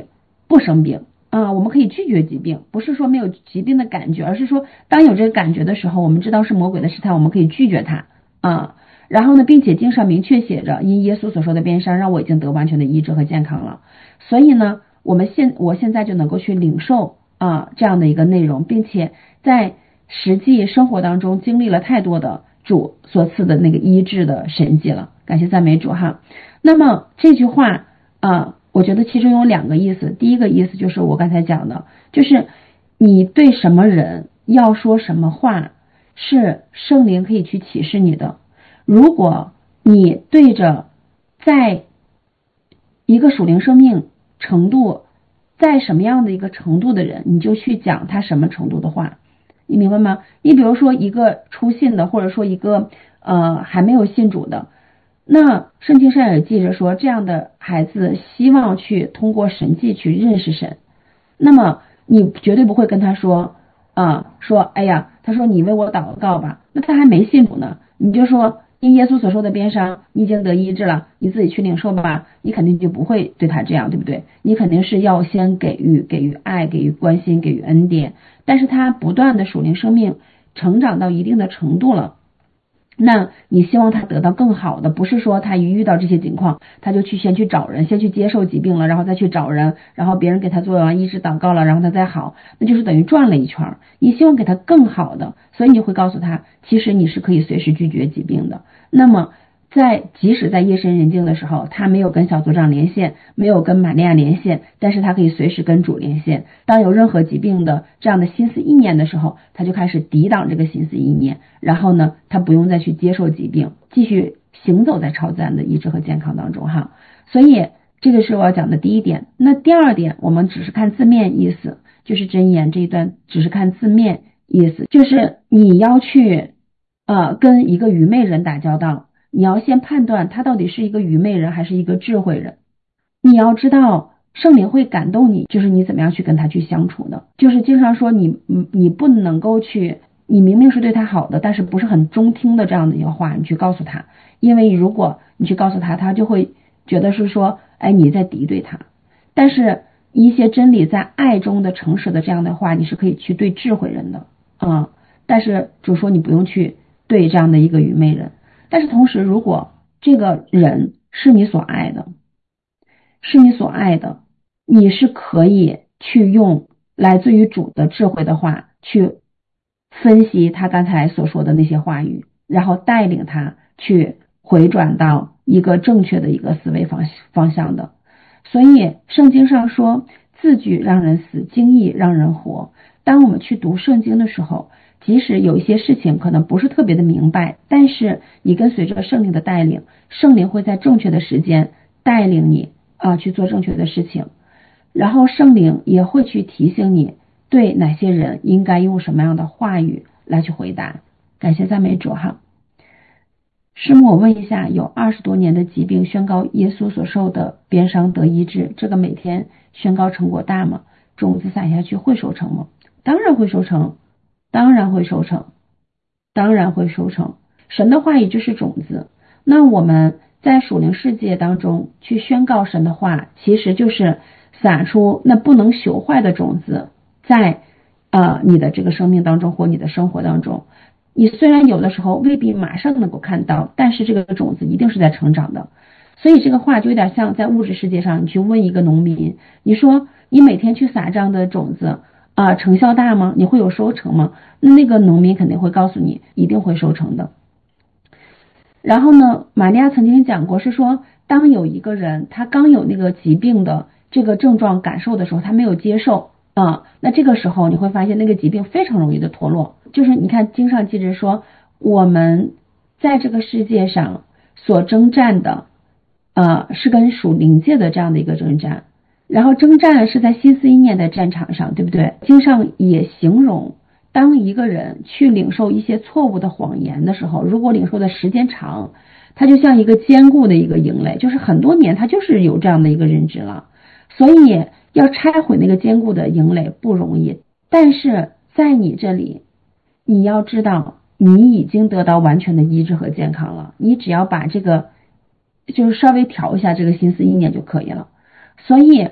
不生病啊，我们可以拒绝疾病，不是说没有疾病的感觉，而是说当有这个感觉的时候，我们知道是魔鬼的试探，我们可以拒绝它啊。然后呢，并且经上明确写着，因耶稣所受的鞭伤，让我已经得完全的医治和健康了。所以呢，我们现我现在就能够去领受啊这样的一个内容，并且在实际生活当中经历了太多的主所赐的那个医治的神迹了，感谢赞美主哈。那么这句话啊，我觉得其中有两个意思。第一个意思就是我刚才讲的，就是你对什么人要说什么话，是圣灵可以去启示你的。如果你对着在一个属灵生命程度在什么样的一个程度的人，你就去讲他什么程度的话，你明白吗？你比如说一个初信的，或者说一个呃还没有信主的，那圣经上也记着说，这样的孩子希望去通过神迹去认识神，那么你绝对不会跟他说啊、呃、说哎呀，他说你为我祷告吧，那他还没信主呢，你就说因耶稣所受的鞭伤，你已经得医治了，你自己去领受吧，你肯定就不会对他这样，对不对？你肯定是要先给予给予爱，给予关心，给予恩典。但是他不断的属灵生命成长到一定的程度了，那你希望他得到更好的，不是说他一遇到这些情况他就去先去找人，先去接受疾病了，然后再去找人，然后别人给他做完医治祷告了，然后他再好，那就是等于转了一圈。你希望给他更好的，所以你会告诉他，其实你是可以随时拒绝疾病的。那么在即使在夜深人静的时候，他没有跟小组长连线，没有跟玛利亚连线，但是他可以随时跟主连线。当有任何疾病的这样的心思意念的时候，他就开始抵挡这个心思意念，然后呢，他不用再去接受疾病，继续行走在超自然的医治和健康当中哈。所以这个是我要讲的第一点。那第二点，我们只是看字面意思，就是箴言这一段只是看字面意思，就是你要去呃跟一个愚昧人打交道，你要先判断他到底是一个愚昧人还是一个智慧人。你要知道圣灵会感动你，就是你怎么样去跟他去相处的，就是经常说你你不能够去，你明明是对他好的，但是不是很中听的这样的一个话你去告诉他，因为如果你去告诉他，他就会觉得是说哎你在敌对他。但是一些真理在爱中的诚实的这样的话，你是可以去对智慧人的啊、嗯，但是主说你不用去对这样的一个愚昧人。但是同时，如果这个人是你所爱的，是你所爱的，你是可以去用来自于主的智慧的话去分析他刚才所说的那些话语，然后带领他去回转到一个正确的一个思维方方向的。所以圣经上说，字句让人死，经意让人活。当我们去读圣经的时候，即使有一些事情可能不是特别的明白，但是你跟随着圣灵的带领，圣灵会在正确的时间带领你啊去做正确的事情，然后圣灵也会去提醒你对哪些人应该用什么样的话语来去回答。感谢赞美主哈。师母，我问一下，有二十多年的疾病宣告耶稣所受的鞭伤得医治，这个每天宣告成果大吗？种子撒下去会收成吗？当然会收成，当然会收成，当然会收成。神的话语就是种子，那我们在属灵世界当中去宣告神的话，其实就是撒出那不能朽坏的种子在呃你的这个生命当中或你的生活当中。你虽然有的时候未必马上能够看到，但是这个种子一定是在成长的。所以这个话就有点像在物质世界上，你去问一个农民，你说你每天去撒这样的种子啊、呃，成效大吗？你会有收成吗？那个农民肯定会告诉你一定会收成的。然后呢，玛利亚曾经讲过，是说当有一个人他刚有那个疾病的这个症状感受的时候，他没有接受啊、嗯，那这个时候你会发现那个疾病非常容易的脱落。就是你看经上记着说，我们在这个世界上所征战的呃是跟属灵界的这样的一个征战，然后征战是在心思意念的战场上，对不对？经上也形容，当一个人去领受一些错误的谎言的时候，如果领受的时间长，他就像一个坚固的一个营垒，就是很多年他就是有这样的一个认知了。所以要拆毁那个坚固的营垒不容易，但是在你这里，你要知道你已经得到完全的医治和健康了，你只要把这个就是稍微调一下这个心思意念就可以了。所以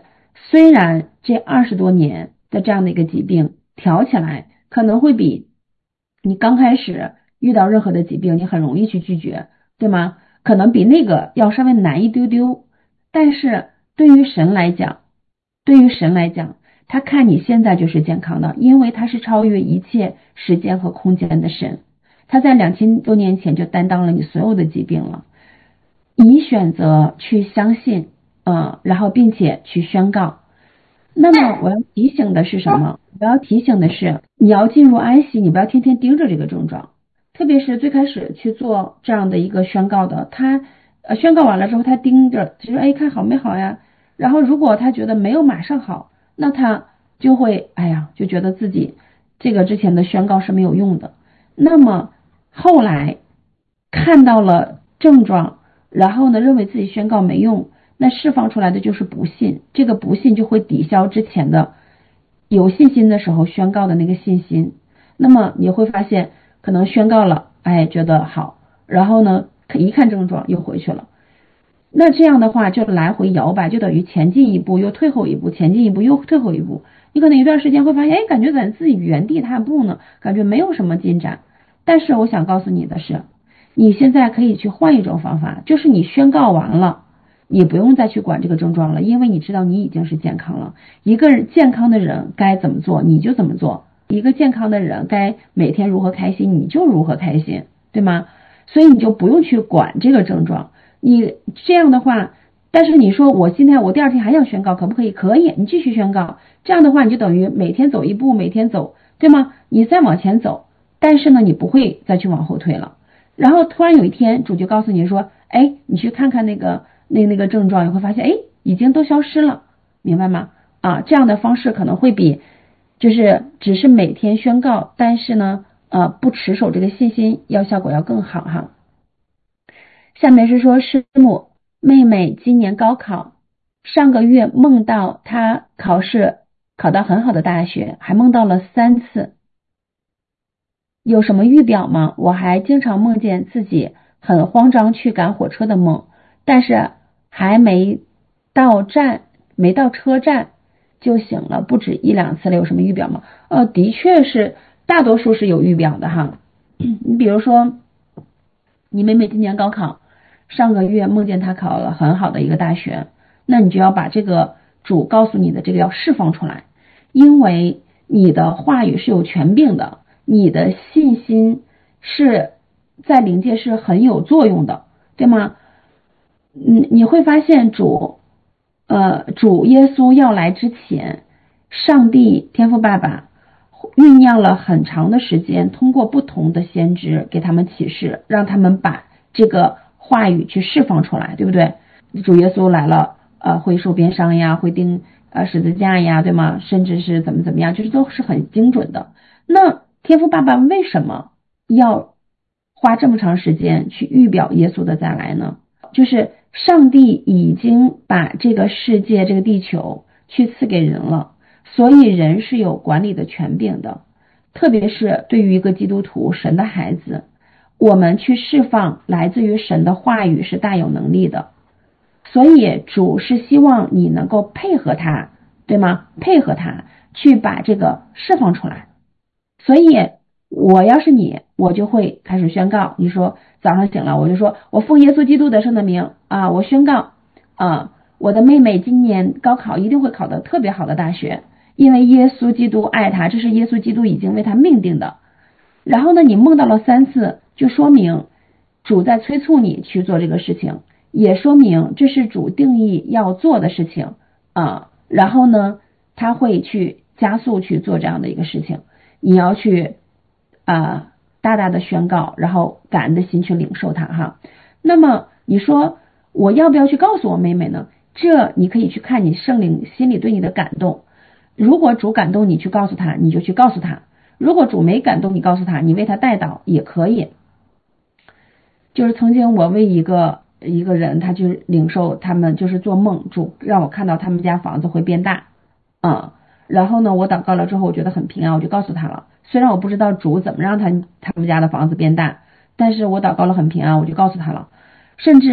虽然这二十多年的这样的一个疾病调起来可能会比你刚开始遇到任何的疾病你很容易去拒绝，对吗？可能比那个要稍微难一丢丢，但是对于神来讲，对于神来讲，他看你现在就是健康的，因为他是超越一切时间和空间的神，他在两千多年前就担当了你所有的疾病了。你选择去相信，嗯，然后并且去宣告。那么我要提醒的是什么？我要提醒的是，你要进入安息，你不要天天盯着这个症状。特别是最开始去做这样的一个宣告的，他呃宣告完了之后，他盯着，就说哎，看好没好呀？然后如果他觉得没有马上好，那他就会哎呀，就觉得自己这个之前的宣告是没有用的。那么后来看到了症状，然后呢认为自己宣告没用，那释放出来的就是不信，这个不信就会抵消之前的有信心的时候宣告的那个信心。那么你会发现可能宣告了，哎，觉得好，然后呢一看症状又回去了。那这样的话就来回摇摆，就等于前进一步又退后一步，前进一步又退后一步。你可能一段时间会发现，哎，感觉咱自己原地踏步呢，感觉没有什么进展。但是我想告诉你的是，你现在可以去换一种方法，就是你宣告完了，你不用再去管这个症状了，因为你知道你已经是健康了。一个人健康的人该怎么做你就怎么做，一个健康的人该每天如何开心你就如何开心，对吗？所以你就不用去管这个症状。你这样的话，但是你说我今天我第二天还想宣告，可不可以？可以，你继续宣告。这样的话你就等于每天走一步，每天走，对吗？你再往前走，但是呢你不会再去往后退了。然后突然有一天主就告诉你说，哎，你去看看那个那那个症状，你会发现哎已经都消失了，明白吗？啊，这样的方式可能会比就是只是每天宣告，但是呢呃不持守这个信心要效果要更好哈。下面是说，师母妹妹今年高考，上个月梦到她考试考到很好的大学，还梦到了三次。有什么预表吗？我还经常梦见自己很慌张去赶火车的梦，但是还没到站，没到车站就醒了，不止一两次了。有什么预表吗？呃，的确是大多数是有预表的哈。你比如说，你妹妹今年高考，上个月梦见她考了很好的一个大学，那你就要把这个主告诉你的这个要释放出来，因为你的话语是有权柄的，你的信心是在灵界是很有作用的，对吗？嗯，你会发现主呃主耶稣要来之前，上帝天父爸爸酝酿了很长的时间，通过不同的先知给他们启示，让他们把这个话语去释放出来，对不对？主耶稣来了，呃，会受鞭伤呀，会钉呃十字架呀，对吗？甚至是怎么怎么样，就是都是很精准的。那天父爸爸为什么要花这么长时间去预表耶稣的再来呢？就是上帝已经把这个世界这个地球去赐给人了，所以人是有管理的权柄的，特别是对于一个基督徒神的孩子，我们去释放来自于神的话语是大有能力的。所以主是希望你能够配合他，对吗？配合他去把这个释放出来。所以我要是你，我就会开始宣告，你说早上醒了，我就说我奉耶稣基督得胜的名啊，我宣告啊，我的妹妹今年高考一定会考得特别好的大学，因为耶稣基督爱她，这是耶稣基督已经为她命定的。然后呢，你梦到了三次，就说明主在催促你去做这个事情，也说明这是主定义要做的事情啊。然后呢，他会去加速去做这样的一个事情，你要去啊大大的宣告，然后感恩的心去领受它哈。那么你说我要不要去告诉我妹妹呢？这你可以去看你圣灵心里对你的感动。如果主感动你去告诉他，你就去告诉他；如果主没感动你告诉他，你为他代祷也可以。就是曾经我为一个一个人，他就领受他们就是做梦，主让我看到他们家房子会变大，嗯，然后呢，我祷告了之后，我觉得很平安，我就告诉他了。虽然我不知道主怎么让他他们家的房子变大，但是我祷告了很平安，我就告诉他了。甚至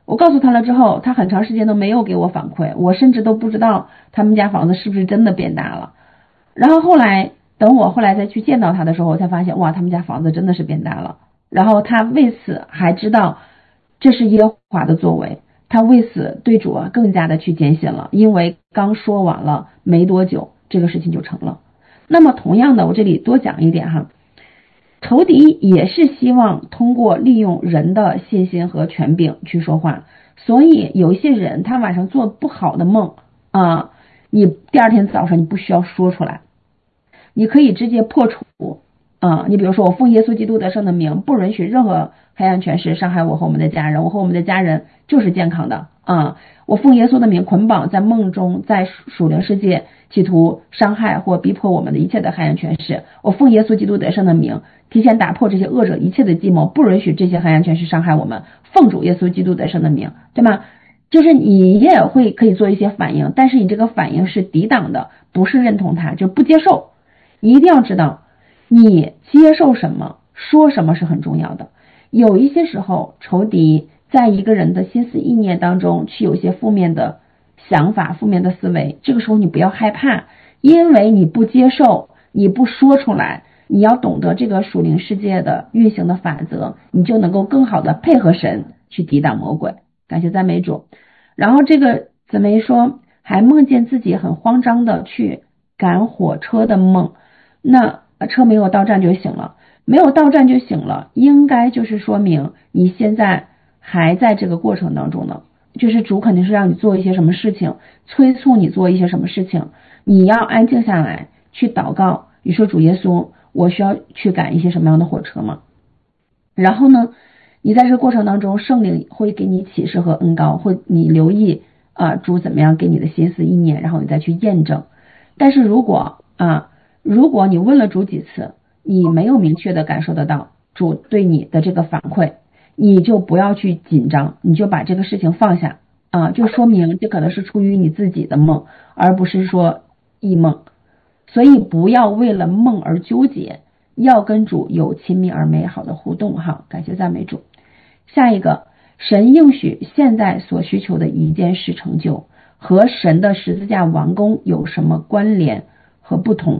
我告诉他了之后，他很长时间都没有给我反馈，我甚至都不知道他们家房子是不是真的变大了。然后后来等我后来再去见到他的时候，我才发现哇，他们家房子真的是变大了。然后他为此还知道这是耶和华的作为，他为此对主啊更加的去坚信了，因为刚说完了没多久，这个事情就成了。那么同样的，我这里多讲一点哈，仇敌也是希望通过利用人的信心和权柄去说话，所以有一些人他晚上做不好的梦啊，你第二天早上你不需要说出来，你可以直接破除啊。你比如说，我奉耶稣基督得胜的名，不允许任何黑暗权势伤害我和我们的家人，我和我们的家人就是健康的啊。我奉耶稣的名捆绑在梦中在属灵世界企图伤害或逼迫我们的一切的黑暗权势，我奉耶稣基督得胜的名提前打破这些恶者一切的计谋，不允许这些黑暗权势伤害我们，奉主耶稣基督得胜的名，对吗？就是你也会可以做一些反应，但是你这个反应是抵挡的，不是认同它，就不接受。你一定要知道你接受什么说什么是很重要的。有一些时候仇敌在一个人的心思意念当中去有一些负面的想法负面的思维，这个时候你不要害怕，因为你不接受你不说出来，你要懂得这个属灵世界的运行的法则，你就能够更好的配合神去抵挡魔鬼。感谢赞美主。然后这个姊妹说还梦见自己很慌张的去赶火车的梦，那车没有到站就醒了，没有到站就醒了，应该就是说明你现在还在这个过程当中呢，就是主肯定是让你做一些什么事情，催促你做一些什么事情，你要安静下来去祷告，你说主耶稣，我需要去赶一些什么样的火车吗？然后呢你在这个过程当中，圣灵会给你启示和恩膏，会你留意啊主怎么样给你的心思意念，然后你再去验证。但是如果啊如果你问了主几次，你没有明确的感受得到主对你的这个反馈，你就不要去紧张，你就把这个事情放下啊，就说明这可能是出于你自己的梦，而不是说异梦。所以不要为了梦而纠结，要跟主有亲密而美好的互动哈。感谢赞美主。下一个，神应许现在所需求的一件事成就，和神的十字架完工有什么关联和不同？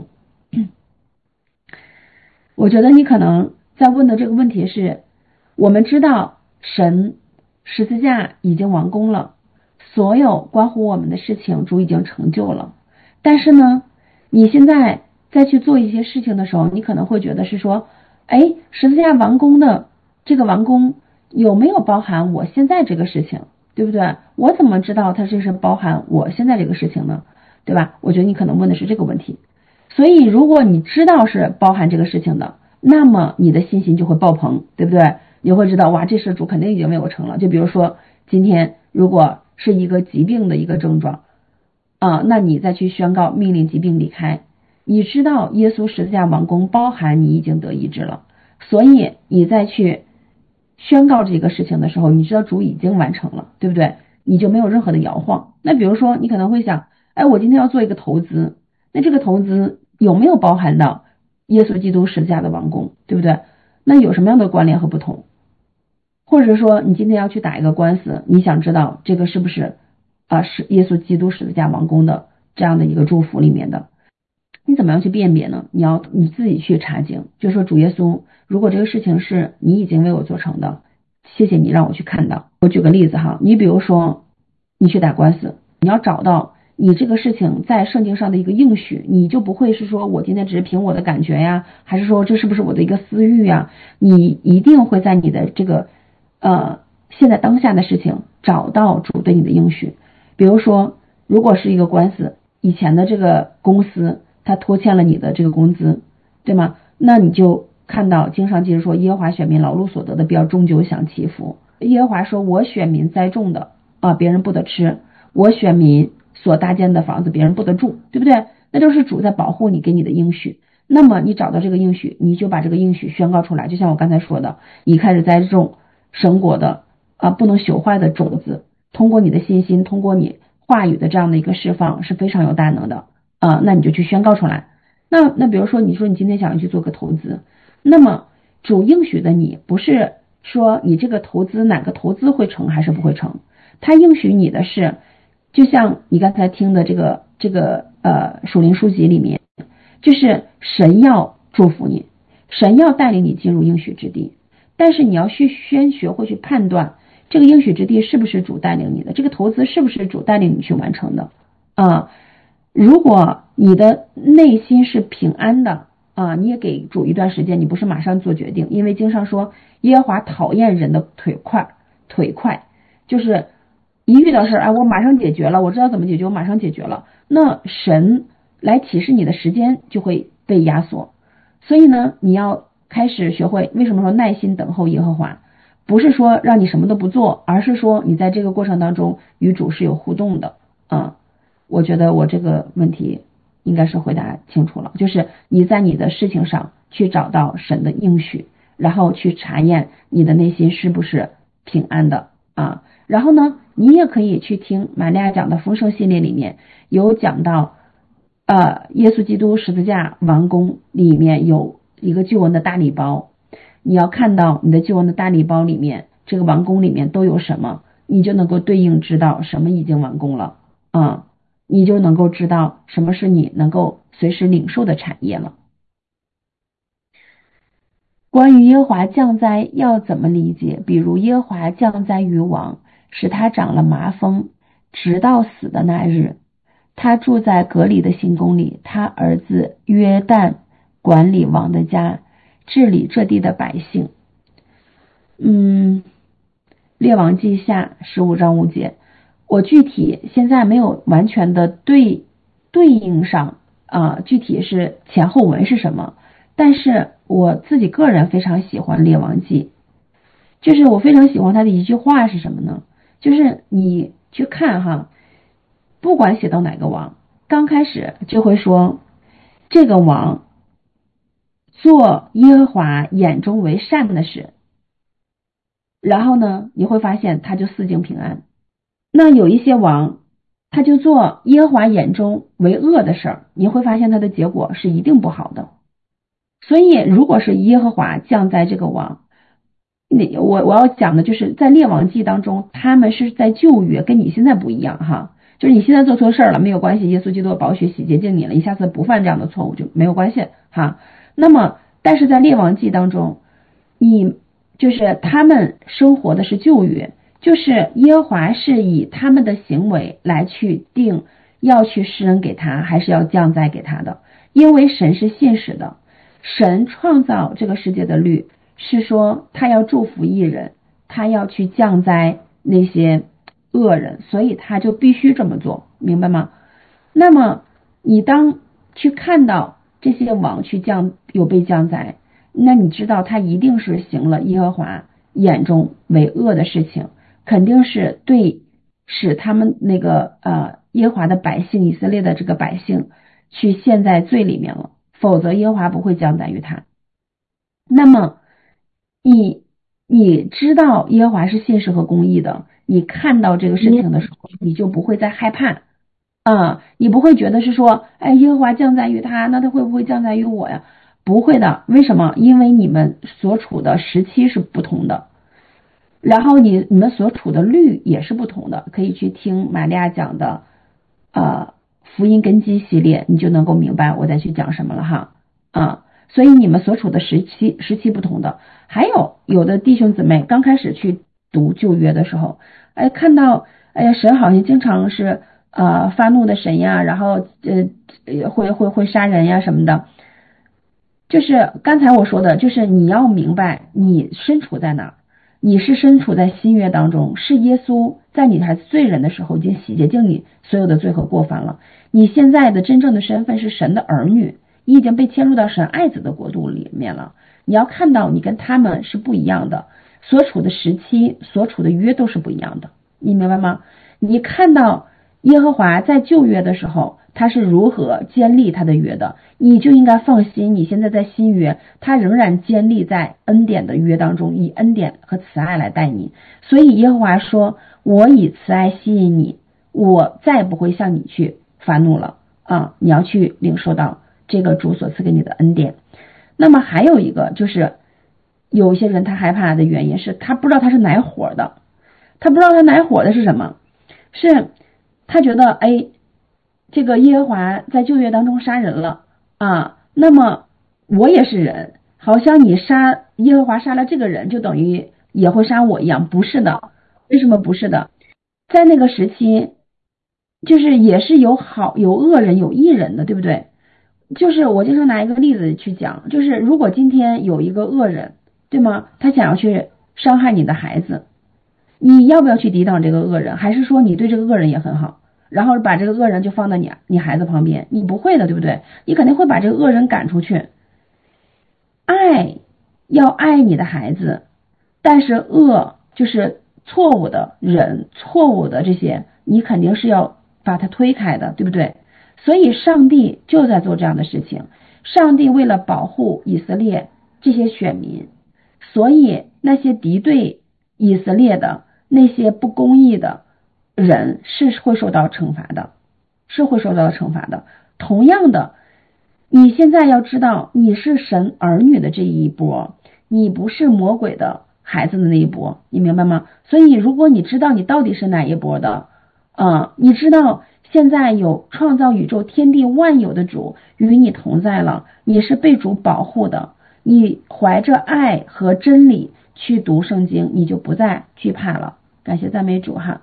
我觉得你可能在问的这个问题是，我们知道神十字架已经完工了，所有关乎我们的事情主已经成就了，但是呢你现在再去做一些事情的时候，你可能会觉得是说，哎，十字架完工的这个完工有没有包含我现在这个事情，对不对？我怎么知道它这是包含我现在这个事情呢？对吧？我觉得你可能问的是这个问题。所以如果你知道是包含这个事情的，那么你的信心就会爆棚，对不对？你会知道哇，这事主肯定已经为我成了。就比如说今天如果是一个疾病的一个症状啊，那你再去宣告命令疾病离开，你知道耶稣十字架完工包含你已经得医治了，所以你再去宣告这个事情的时候，你知道主已经完成了，对不对？你就没有任何的摇晃。那比如说你可能会想，哎，我今天要做一个投资，那这个投资有没有包含到耶稣基督十字架的完工，对不对？那有什么样的关联和不同？或者说你今天要去打一个官司，你想知道这个是不是啊是耶稣基督十字架完工的这样的一个祝福里面的，你怎么样去辨别呢？你要你自己去查经，就说主耶稣，如果这个事情是你已经为我做成的，谢谢你让我去看到。我举个例子哈，你比如说你去打官司，你要找到你这个事情在圣经上的一个应许，你就不会是说我今天只是凭我的感觉呀，还是说这是不是我的一个私欲呀，你一定会在你的这个呃现在当下的事情找到主对你的应许。比如说如果是一个官司，以前的这个公司他拖欠了你的这个工资，对吗？那你就看到经上记着说，耶和华选民劳碌所得的必要终究享其福。耶和华说，我选民栽种的啊，别人不得吃，我选民所搭建的房子别人不得住，对不对？那就是主在保护你给你的应许。那么你找到这个应许，你就把这个应许宣告出来，就像我刚才说的，你开始栽种神国的啊不能朽坏的种子，通过你的信心，通过你话语的这样的一个释放是非常有大能的啊，那你就去宣告出来。那那比如说你说你今天想要去做个投资，那么主应许的你不是说你这个投资哪个投资会成还是不会成，他应许你的是，就像你刚才听的这个这个呃属灵书籍里面，就是神要祝福你，神要带领你进入应许之地，但是你要去先学会去判断这个应许之地是不是主带领你的，这个投资是不是主带领你去完成的啊？如果你的内心是平安的啊，你也给主一段时间，你不是马上做决定，因为经上说耶和华讨厌人的腿快，腿快就是一遇到事儿，哎，我马上解决了，我知道怎么解决，我马上解决了，那神来启示你的时间就会被压缩。所以呢，你要开始学会，为什么说耐心等候耶和华，不是说让你什么都不做，而是说你在这个过程当中与主是有互动的啊。我觉得我这个问题应该是回答清楚了，就是你在你的事情上去找到神的应许，然后去查验你的内心是不是平安的啊。然后呢，你也可以去听玛利亚讲的丰盛系列里面有讲到呃，耶稣基督十字架完工里面有一个救恩的大礼包，你要看到你的救恩的大礼包里面这个完工里面都有什么，你就能够对应知道什么已经完工了啊，你就能够知道什么是你能够随时领受的产业了。关于耶和华降灾要怎么理解？比如耶和华降灾于王，使他长了麻风，直到死的那日，他住在革里的行宫里，他儿子约旦管理王的家，治理这地的百姓。嗯，列王记下十五章五节，我具体现在没有完全的对对应上啊，具体是前后文是什么，但是我自己个人非常喜欢列王记，就是我非常喜欢他的一句话是什么呢？就是你去看哈，不管写到哪个王，刚开始就会说这个王做耶和华眼中为善的事，然后呢你会发现他就四境平安。那有一些王他就做耶和华眼中为恶的事儿，你会发现他的结果是一定不好的。所以如果是耶和华降在这个王，我我要讲的就是在列王记当中，他们是在旧约，跟你现在不一样哈，就是你现在做错事儿了没有关系，耶稣基督的宝血洗洁净你了，你下次不犯这样的错误就没有关系哈。那么但是在列王记当中，你就是他们生活的是旧约，就是耶和华是以他们的行为来去定要去施恩给他还是要降灾给他的，因为神是信实的，神创造这个世界的律是说他要祝福义人，他要去降灾那些恶人，所以他就必须这么做，明白吗？那么你当去看到这些王去降有被降灾，那你知道他一定是行了耶和华眼中为恶的事情，肯定是对使他们那个呃耶和华的百姓以色列的这个百姓去陷在罪里面了，否则耶和华不会降灾于他。那么你你知道耶和华是信实和公义的，你看到这个事情的时候，你就不会再害怕啊、嗯，你不会觉得是说，哎，耶和华降灾于他，那他会不会降灾于我呀？不会的，为什么？因为你们所处的时期是不同的，然后你你们所处的律也是不同的，可以去听玛利亚讲的呃福音根基系列，你就能够明白我再去讲什么了哈啊。所以你们所处的时期时期不同的，还有有的弟兄姊妹刚开始去读旧约的时候，哎，看到哎呀神好像经常是呃发怒的神呀，然后呃会会会杀人呀什么的，就是刚才我说的，就是你要明白你身处在哪儿，你是身处在新约当中，是耶稣在你还是罪人的时候已经洗洁净你所有的罪和过犯了，你现在的真正的身份是神的儿女，你已经被迁入到神爱子的国度里面了，你要看到你跟他们是不一样的，所处的时期所处的约都是不一样的，你明白吗？你看到耶和华在旧约的时候他是如何坚立他的约的，你就应该放心，你现在在新约他仍然坚立在恩典的约当中，以恩典和慈爱来待你。所以耶和华说，我以慈爱吸引你，我再不会向你去发怒了啊！你要去领受到这个主所赐给你的恩典。那么还有一个就是有一些人他害怕的原因是他不知道他是哪伙的，他不知道他哪伙的是什么，是他觉得哎，这个耶和华在旧约当中杀人了啊，那么我也是人，好像你杀耶和华杀了这个人就等于也会杀我一样。不是的，为什么不是的？在那个时期就是也是有好有恶人有义人的，对不对？就是我经常拿一个例子去讲，就是如果今天有一个恶人，对吗？他想要去伤害你的孩子，你要不要去抵挡这个恶人？还是说你对这个恶人也很好，然后把这个恶人就放在你你孩子旁边？你不会的，对不对？你肯定会把这个恶人赶出去。爱要爱你的孩子，但是恶就是错误的人，错误的这些你肯定是要把它推开的，对不对？所以上帝就在做这样的事情，上帝为了保护以色列这些选民，所以那些敌对以色列的那些不公义的人是会受到惩罚的，是会受到惩罚的。同样的，你现在要知道你是神儿女的这一波，你不是魔鬼的孩子的那一波，你明白吗？所以如果你知道你到底是哪一波的，嗯，你知道现在有创造宇宙天地万有的主与你同在了，你是被主保护的，你怀着爱和真理去读圣经，你就不再惧怕了。感谢赞美主哈。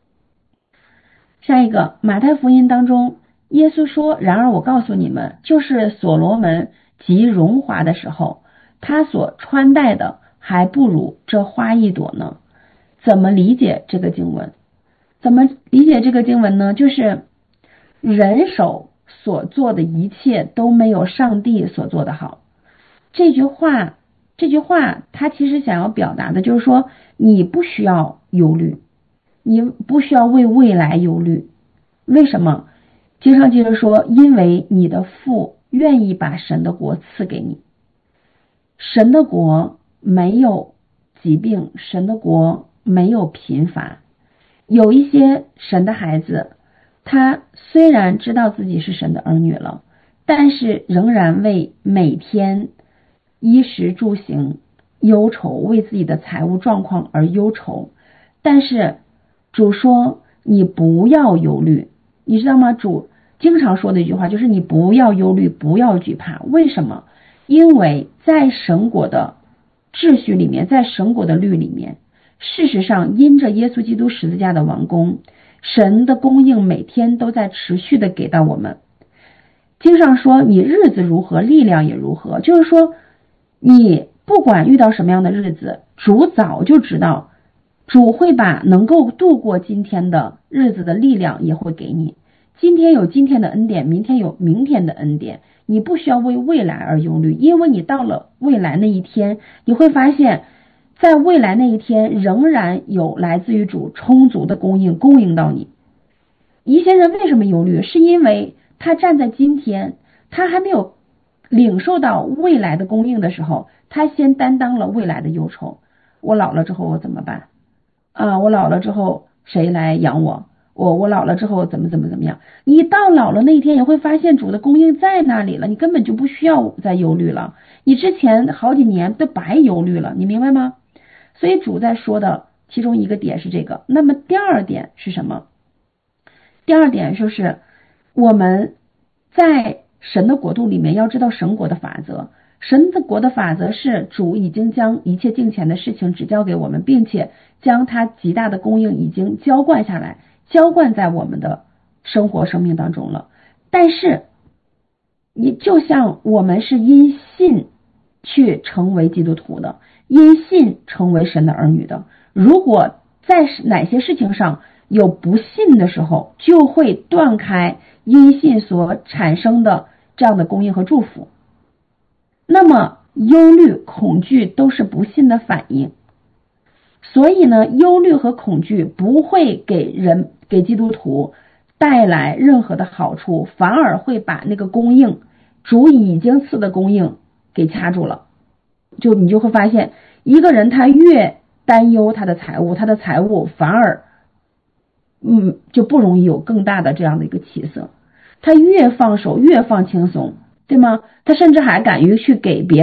下一个，马太福音当中耶稣说，然而我告诉你们，就是所罗门极荣华的时候，他所穿戴的还不如这花一朵呢。怎么理解这个经文？怎么理解这个经文呢？就是人手所做的一切都没有上帝所做的好。这句话这句话他其实想要表达的就是说，你不需要忧虑，你不需要为未来忧虑。为什么？经上接着说，因为你的父愿意把神的国赐给你。神的国没有疾病，神的国没有贫乏。有一些神的孩子，他虽然知道自己是神的儿女了，但是仍然为每天衣食住行忧愁，为自己的财务状况而忧愁。但是主说你不要忧虑，你知道吗？主经常说的一句话就是你不要忧虑，不要惧怕。为什么？因为在神国的秩序里面，在神国的律里面，事实上因着耶稣基督十字架的完工，神的供应每天都在持续的给到我们。经上说你日子如何，力量也如何，就是说你不管遇到什么样的日子，主早就知道，主会把能够度过今天的日子的力量也会给你。今天有今天的恩典，明天有明天的恩典，你不需要为未来而忧虑，因为你到了未来那一天，你会发现在未来那一天仍然有来自于主充足的供应供应到你。一些人为什么忧虑？是因为他站在今天，他还没有领受到未来的供应的时候，他先担当了未来的忧愁。我老了之后我怎么办啊？我老了之后谁来养我？我我老了之后怎么怎么怎么样？你到老了那一天也会发现主的供应在那里了，你根本就不需要再忧虑了，你之前好几年都白忧虑了，你明白吗？所以主在说的其中一个点是这个。那么第二点是什么？第二点就是我们在神的国度里面要知道神国的法则。神的国的法则是主已经将一切敬虔的事情指教给我们，并且将他极大的供应已经浇灌下来，浇灌在我们的生活生命当中了。但是你就像我们是因信去成为基督徒的，因信成为神的儿女的，如果在哪些事情上有不信的时候，就会断开因信所产生的这样的供应和祝福。那么忧虑恐惧都是不信的反应，所以呢，忧虑和恐惧不会给人给基督徒带来任何的好处，反而会把那个供应主已经赐的供应给掐住了。就你就会发现，一个人他越担忧他的财务，他的财务反而嗯就不容易有更大的这样的一个起色。他越放手越放轻松，对吗？他甚至还敢于去给别人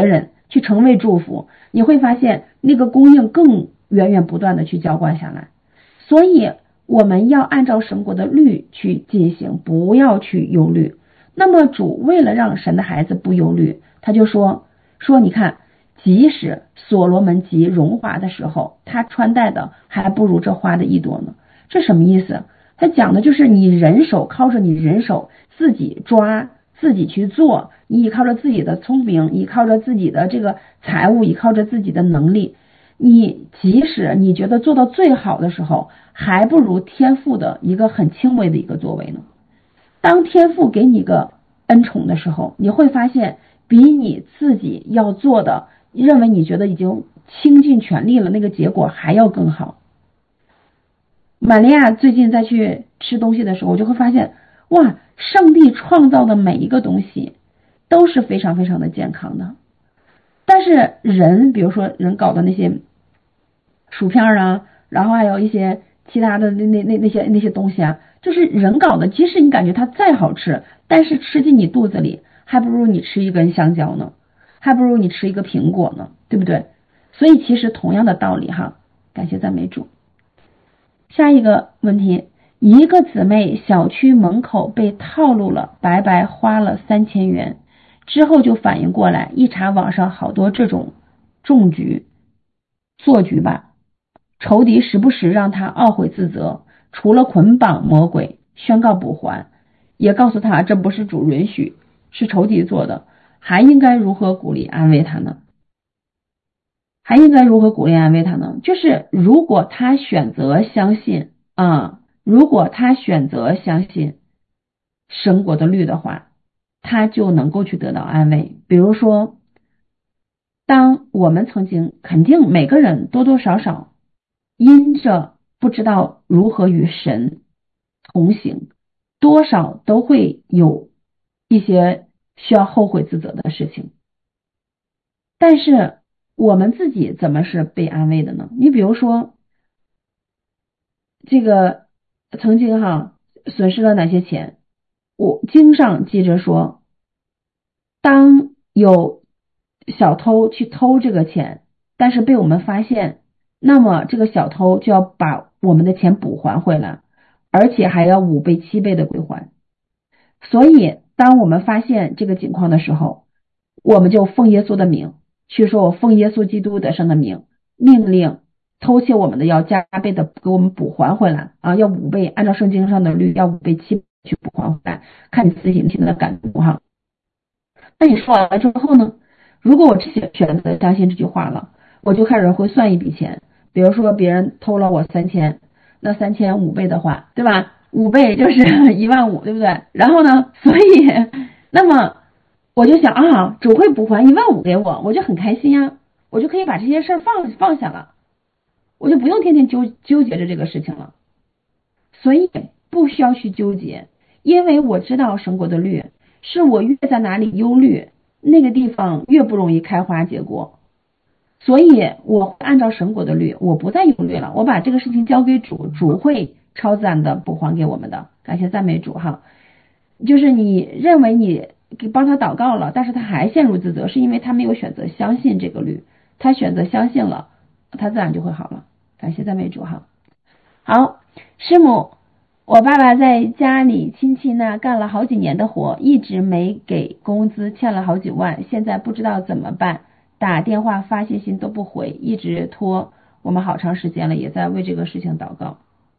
去成为祝福，你会发现那个供应更源源不断的去浇灌下来。所以我们要按照神国的律去进行，不要去忧虑。那么主为了让神的孩子不忧虑，他就说说你看，即使所罗门极荣华的时候，他穿戴的还不如这花的一朵呢。这什么意思？他讲的就是你人手靠着你人手自己抓自己去做，你依靠着自己的聪明，依靠着自己的这个财务，依靠着自己的能力，你即使你觉得做到最好的时候，还不如天父的一个很轻微的一个作为呢。当天父给你个恩宠的时候，你会发现比你自己要做的，认为你觉得已经倾尽全力了，那个结果还要更好。玛利亚最近再去吃东西的时候，我就会发现，哇，上帝创造的每一个东西都是非常非常的健康的。但是人，比如说人搞的那些薯片啊，然后还有一些其他的那那那那些那些东西啊，就是人搞的，即使你感觉它再好吃，但是吃进你肚子里，还不如你吃一根香蕉呢，还不如你吃一个苹果呢，对不对？所以其实同样的道理哈，感谢赞美主。下一个问题，一个姊妹小区门口被套路了，白白花了三千元，之后就反应过来，一查网上好多这种中局做局吧，仇敌时不时让他懊悔自责，除了捆绑魔鬼宣告补还，也告诉他这不是主允许，是仇敌做的，还应该如何鼓励安慰他呢？还应该如何鼓励安慰他呢？就是如果他选择相信啊，如果他选择相信神国的律的话，他就能够去得到安慰。比如说，当我们曾经肯定每个人多多少少因着不知道如何与神同行，多少都会有一些需要后悔自责的事情。但是我们自己怎么是被安慰的呢？你比如说，这个曾经哈损失了哪些钱？我经上记着说，当有小偷去偷这个钱，但是被我们发现，那么这个小偷就要把我们的钱补还回来，而且还要五倍七倍的归还。所以当我们发现这个情况的时候，我们就奉耶稣的名去说，我奉耶稣基督的圣的名命令偷窃我们的要加倍的给我们补还回来啊，要五倍，按照圣经上的律要五倍七倍去补还回来，看你自己内心的感动哈。那你说完了之后呢，如果我选择相信这句话了，我就开始会算一笔钱，比如说别人偷了我三千，那三千五倍的话，对吧？五倍就是一万五，对不对？然后呢，所以那么我就想啊，主会补还一万五给我，我就很开心啊，我就可以把这些事儿放放下了，我就不用天天纠纠结着这个事情了。所以不需要去纠结，因为我知道神国的律，是我越在哪里忧虑，那个地方越不容易开花结果。所以我会按照神国的律，我不再忧虑了，我把这个事情交给主，主会超自然的补还给我们的。感谢赞美主哈。就是你认为你帮他祷告了，但是他还陷入自责，是因为他没有选择相信这个律，他选择相信了，他自然就会好了。感谢赞美主哈。好，师母，我爸爸在家里亲戚那干了好几年的活，一直没给工资，欠了好几万，现在不知道怎么办，打电话发信息都不回，一直拖我们好长时间了，也在为这个事情祷告。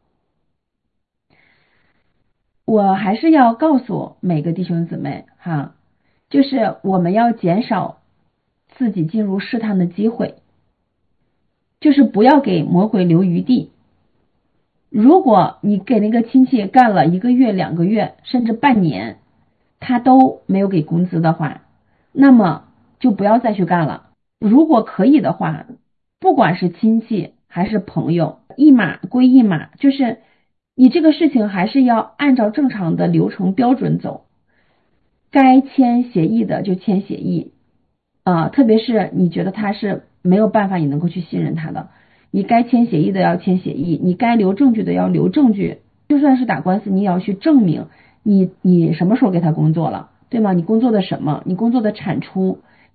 我还是要告诉每个弟兄姊妹哈，就是我们要减少自己进入试探的机会，就是不要给魔鬼留余地。如果你给那个亲戚干了一个月、两个月，甚至半年，他都没有给工资的话，那么就不要再去干了。如果可以的话，不管是亲戚还是朋友，一码归一码，就是你这个事情还是要按照正常的流程标准走，该签协议的就签协议啊、呃，特别是你觉得他是没有办法你能够去信任他的，你该签协议的要签协议，你该留证据的要留证据，就算是打官司你也要去证明你你什么时候给他工作了，对吗？你工作的什么，你工作的产出，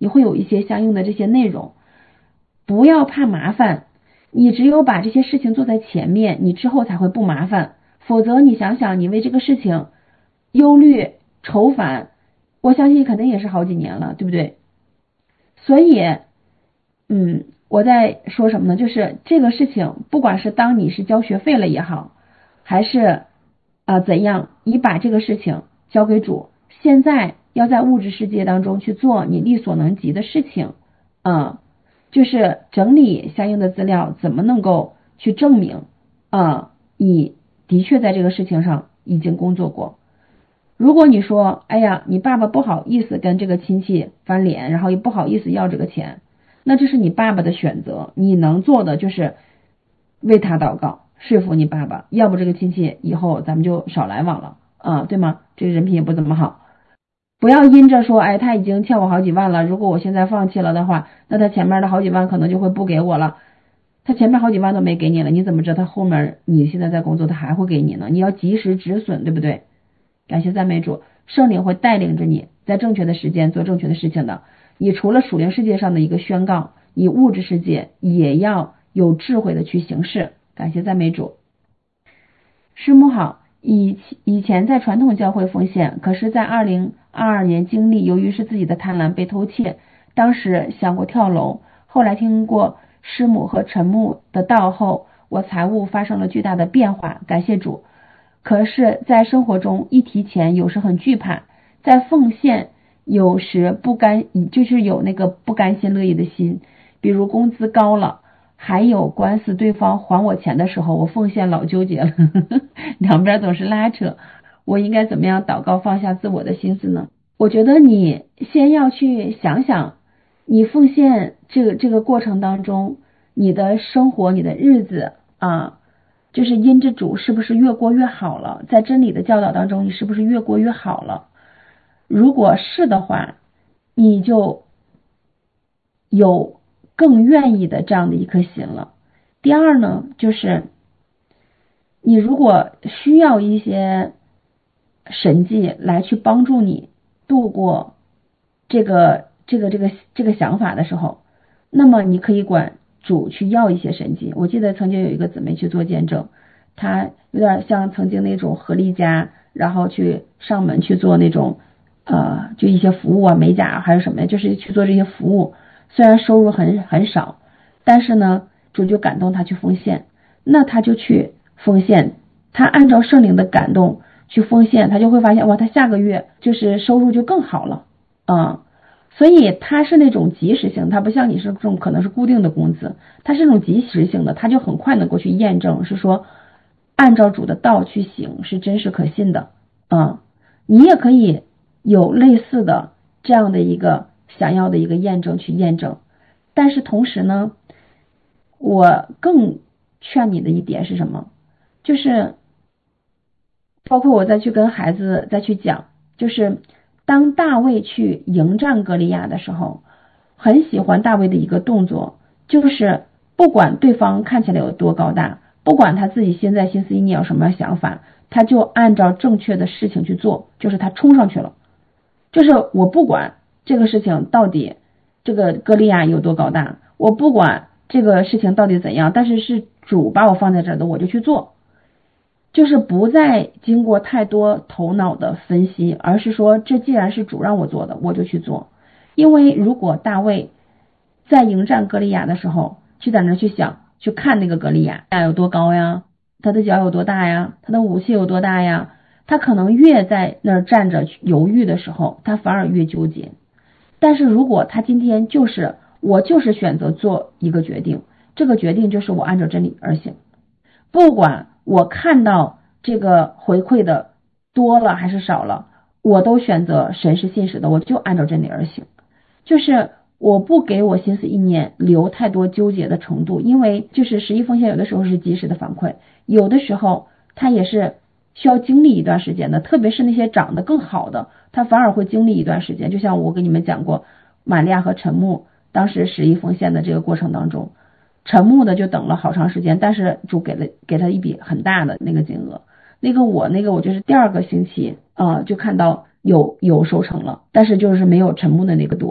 也会有一些相应的这些内容。不要怕麻烦，你只有把这些事情做在前面，你之后才会不麻烦。否则你想想，你为这个事情忧虑愁烦，我相信肯定也是好几年了，对不对？所以嗯，我在说什么呢？就是这个事情，不管是当你是交学费了也好，还是啊、呃、怎样，你把这个事情交给主，现在要在物质世界当中去做你力所能及的事情啊、呃，就是整理相应的资料，怎么能够去证明啊、呃、你的确在这个事情上已经工作过。如果你说哎呀，你爸爸不好意思跟这个亲戚翻脸，然后也不好意思要这个钱，那这是你爸爸的选择，你能做的就是为他祷告，说服你爸爸，要不这个亲戚以后咱们就少来往了啊，对吗？这个人品也不怎么好。不要因着说哎，他已经欠我好几万了，如果我现在放弃了的话，那他前面的好几万可能就会不给我了。他前面好几万都没给你了，你怎么知道他后面你现在在工作他还会给你呢？你要及时止损，对不对？感谢赞美主，圣灵会带领着你在正确的时间做正确的事情的。你除了属灵世界上的一个宣告，你物质世界也要有智慧的去行事。感谢赞美主。师母好，以以前在传统教会奉献，可是在二零二二年经历，由于是自己的贪婪被偷窃，当时想过跳楼，后来听过师母和陈牧的道后，我财务发生了巨大的变化，感谢主。可是在生活中一提钱有时很惧怕，在奉献有时不甘，就是有那个不甘心乐意的心，比如工资高了，还有官司对方还我钱的时候，我奉献老纠结了两边总是拉扯，我应该怎么样祷告放下自我的心思呢？我觉得你先要去想想，你奉献这个这个过程当中，你的生活你的日子啊，就是因着主是不是越过越好了，在真理的教导当中你是不是越过越好了，如果是的话，你就有更愿意的这样的一颗心了。第二呢，就是你如果需要一些神迹来去帮助你度过这个这个这个这个想法的时候，那么你可以管主去要一些神迹。我记得曾经有一个姊妹去做见证，她有点像曾经那种合力家，然后去上门去做那种呃就一些服务啊，美甲还是什么呀，就是去做这些服务，虽然收入很很少，但是呢主就感动她去奉献，那她就去奉献，她按照圣灵的感动去奉献，她就会发现哇，她下个月就是收入就更好了啊、嗯。所以它是那种及时性，它不像你是这种可能是固定的工资，它是那种及时性的，它就很快能够去验证，是说按照主的道去行是真实可信的啊、嗯。你也可以有类似的这样的一个想要的一个验证去验证，但是同时呢，我更劝你的一点是什么？就是包括我再去跟孩子再去讲，就是当大卫去迎战歌利亚的时候，很喜欢大卫的一个动作，就是不管对方看起来有多高大，不管他自己现在心思意念有什么想法，他就按照正确的事情去做，就是他冲上去了，就是我不管这个事情到底这个歌利亚有多高大，我不管这个事情到底怎样，但是是主把我放在这儿的，我就去做，就是不再经过太多头脑的分析，而是说这既然是主让我做的，我就去做。因为如果大卫在迎战歌利亚的时候去在那去想去看那个歌利亚有多高呀，他的脚有多大呀，他的武器有多大呀，他可能越在那儿站着犹豫的时候，他反而越纠结。但是如果他今天就是我就是选择做一个决定，这个决定就是我按照真理而行，不管我看到这个回馈的多了还是少了，我都选择神是信实的，我就按照真理而行，就是我不给我心思意念留太多纠结的程度，因为就是十一奉献有的时候是及时的反馈，有的时候它也是需要经历一段时间的，特别是那些长得更好的，它反而会经历一段时间。就像我跟你们讲过玛利亚和陈牧当时十一奉献的这个过程当中，陈牧的就等了好长时间，但是主给了给他一笔很大的那个金额，那个我那个我就是第二个星期啊、呃、就看到有有收成了，但是就是没有陈牧的那个多。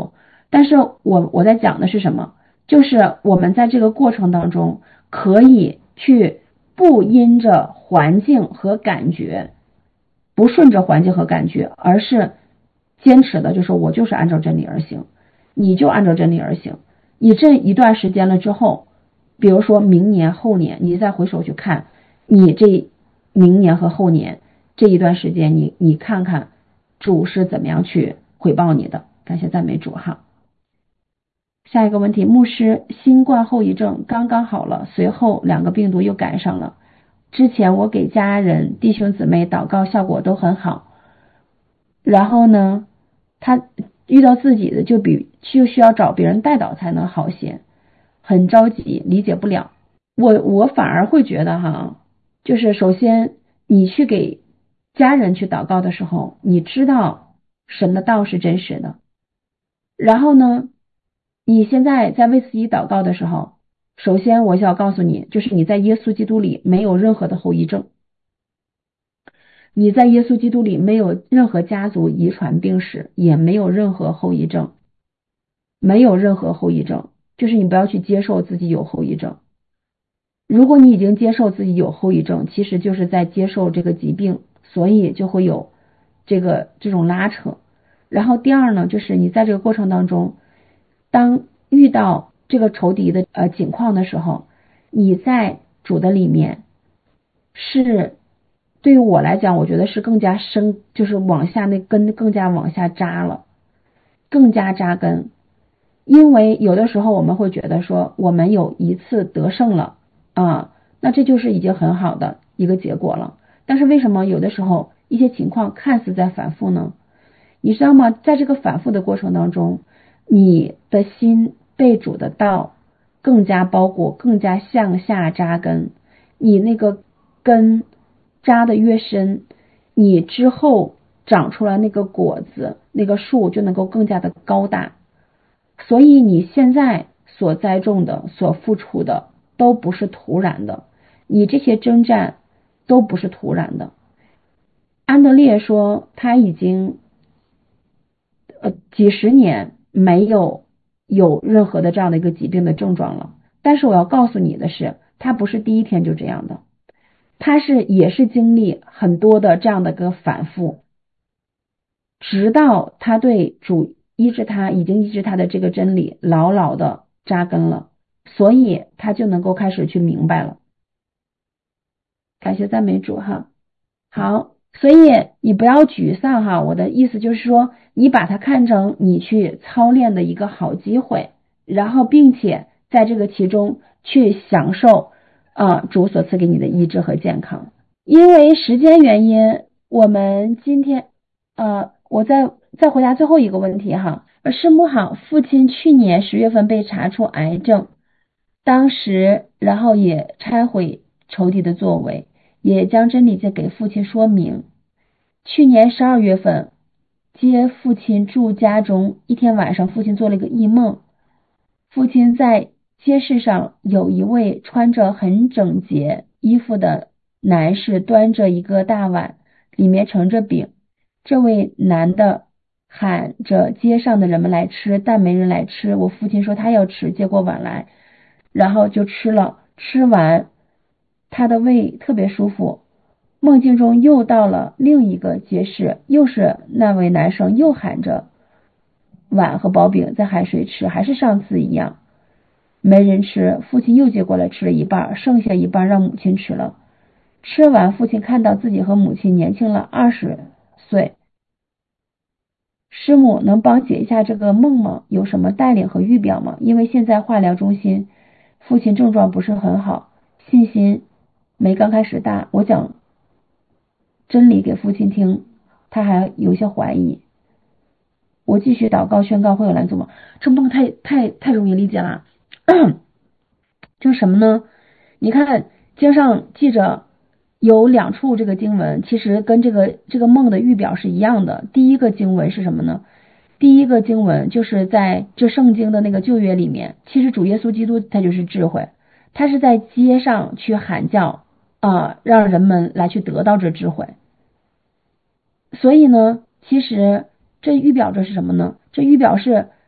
但是我我在讲的是什么？就是我们在这个过程当中可以去不因着环境和感觉，不顺着环境和感觉，而是坚持的，就是我就是按照真理而行，你就按照真理而行。你这一段时间了之后，比如说明年后年，你再回首去看你这明年和后年这一段时间，你你看看主是怎么样去回报你的。感谢赞美主哈。下一个问题，牧师，新冠后遗症刚刚好了，随后两个病毒又赶上了。之前我给家人弟兄姊妹祷告，效果都很好。然后呢，他遇到自己的就比就需要找别人带导才能好些，很着急，理解不了。我我反而会觉得哈，就是首先你去给家人去祷告的时候，你知道神的道是真实的。然后呢，你现在在为自己祷告的时候，首先我想告诉你，就是你在耶稣基督里没有任何的后遗症，你在耶稣基督里没有任何家族遗传病史，也没有任何后遗症，没有任何后遗症，就是你不要去接受自己有后遗症。如果你已经接受自己有后遗症，其实就是在接受这个疾病，所以就会有这个这种拉扯。然后第二呢，就是你在这个过程当中，当遇到这个仇敌的呃境况的时候，你在主的里面是对于我来讲，我觉得是更加深，就是往下那根更加往下扎了，更加扎根。因为有的时候我们会觉得说我们有一次得胜了啊，那这就是已经很好的一个结果了。但是为什么有的时候一些情况看似在反复呢？你知道吗？在这个反复的过程当中，你的心被主的道更加包裹，更加向下扎根。你那个根扎得越深，你之后长出来那个果子，那个树就能够更加的高大。所以你现在所栽种的，所付出的都不是徒然的，你这些征战都不是徒然的。安德烈说他已经呃几十年没有有任何的这样的一个疾病的症状了，但是我要告诉你的是，他不是第一天就这样的，他是也是经历很多的这样的个反复，直到他对主医治他已经医治他的这个真理牢牢的扎根了，所以他就能够开始去明白了。感谢赞美主哈。好，所以你不要沮丧哈，我的意思就是说，你把它看成你去操练的一个好机会，然后并且在这个其中去享受啊主所赐给你的医治和健康。因为时间原因，我们今天呃，我再再回答最后一个问题哈。师母好，父亲去年十月份被查出癌症，当时然后也拆毁仇敌的作为，也将真理再给父亲说明。去年十二月份接父亲住家中，一天晚上父亲做了一个异梦，父亲在街市上有一位穿着很整洁衣服的男士端着一个大碗，里面盛着饼，这位男的喊着街上的人们来吃，但没人来吃。我父亲说他要吃，接过碗来，然后就吃了，吃完他的胃特别舒服。梦境中又到了另一个街市，又是那位男生又喊着碗和薄饼在喊谁吃，还是上次一样，没人吃。父亲又接过来吃了一半，剩下一半让母亲吃了。吃完，父亲看到自己和母亲年轻了二十岁。师母能帮解一下这个梦吗？有什么带领和预表吗？因为现在化疗中心，父亲症状不是很好，信心没刚开始大。我讲真理给父亲听，他还有些怀疑。我继续祷告宣告会有拦阻吗？这梦太太太容易理解了。就是什么呢？你看经上记着有两处这个经文，其实跟这个这个梦的预表是一样的。第一个经文是什么呢？第一个经文就是在这圣经的那个旧约里面，其实主耶稣基督他就是智慧，他是在街上去喊叫啊、呃，让人们来去得到这智慧。所以呢，其实这预表着是什么呢？这预表是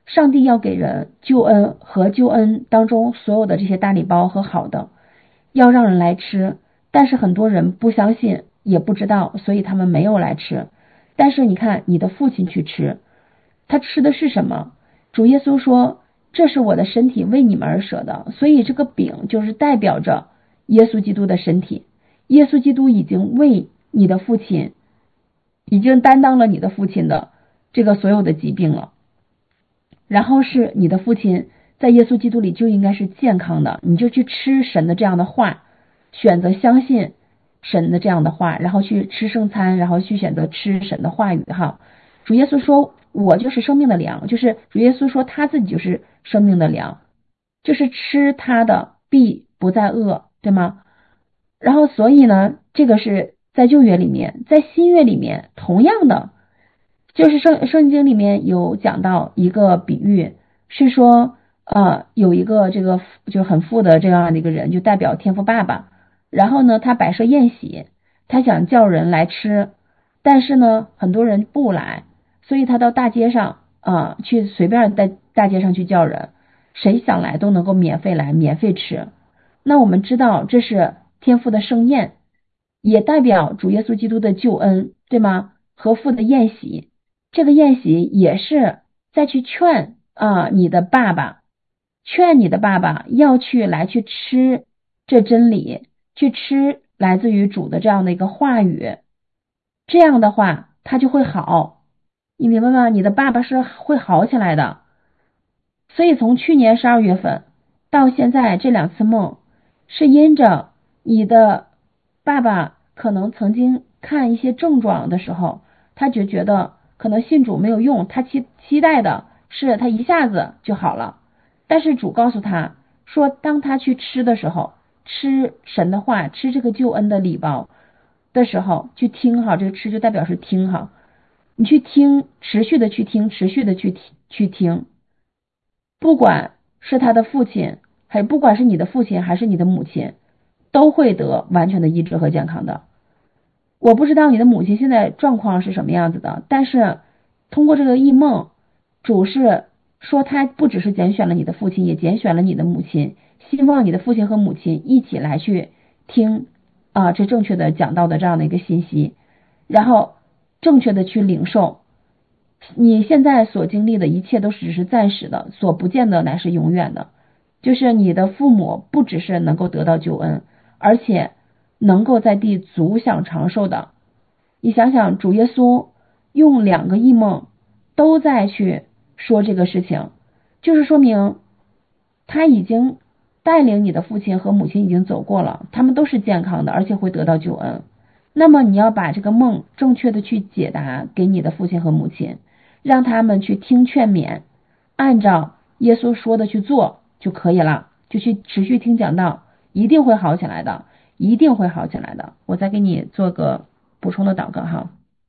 上帝要给人救恩和救恩当中所有的这些大礼包和好的，要让人来吃，但是很多人不相信也不知道，所以他们没有来吃。但是你看你的父亲去吃，他吃的是什么？主耶稣说这是我的身体为你们而舍的，所以这个饼就是代表着耶稣基督的身体。耶稣基督已经为你的父亲已经担当了你的父亲的这个所有的疾病了，然后是你的父亲在耶稣基督里就应该是健康的，你就去吃神的这样的话，选择相信神的这样的话，然后去吃圣餐，然后去选择吃神的话语哈。主耶稣说我就是生命的粮，就是主耶稣说他自己就是生命的粮，就是吃他的必不再饿，对吗？然后所以呢，这个是在旧约里面，在新约里面同样的，就是圣圣经里面有讲到一个比喻，是说呃有一个这个就很富的这样的一个人，就代表天父爸爸，然后呢他摆设宴席，他想叫人来吃，但是呢很多人不来，所以他到大街上啊、呃、去随便在大街上去叫人，谁想来都能够免费来免费吃。那我们知道这是天父的盛宴，也代表主耶稣基督的救恩，对吗？和父的宴席，这个宴席也是再去劝啊、呃、你的爸爸，劝你的爸爸要去来去吃这真理，去吃来自于主的这样的一个话语，这样的话他就会好，你明白吗？你的爸爸是会好起来的。所以从去年十二月份到现在这两次梦，是因着你的爸爸可能曾经看一些症状的时候，他就觉得可能信主没有用，他期期待的是他一下子就好了，但是主告诉他说，当他去吃的时候，吃神的话，吃这个救恩的礼包的时候，去听哈，这个吃就代表是听哈，你去听，持续的去听，持续的去去听，不管是他的父亲，还不管是你的父亲还是你的母亲，都会得完全的医治和健康的。我不知道你的母亲现在状况是什么样子的，但是通过这个异梦，主是说他不只是拣选了你的父亲，也拣选了你的母亲，希望你的父亲和母亲一起来去听啊、呃，这正确的讲到的这样的一个信息，然后正确的去领受。你现在所经历的一切都只是暂时的，所不见的乃是永远的。就是你的父母不只是能够得到救恩，而且能够在地足享长寿的。你想想，主耶稣用两个异梦都在去说这个事情，就是说明他已经带领你的父亲和母亲已经走过了，他们都是健康的，而且会得到救恩。那么你要把这个梦正确的去解答给你的父亲和母亲，让他们去听劝勉，按照耶稣说的去做就可以了，就去持续听讲道，一定会好起来的，一定会好起来的。我再给你做个补充的祷告哈。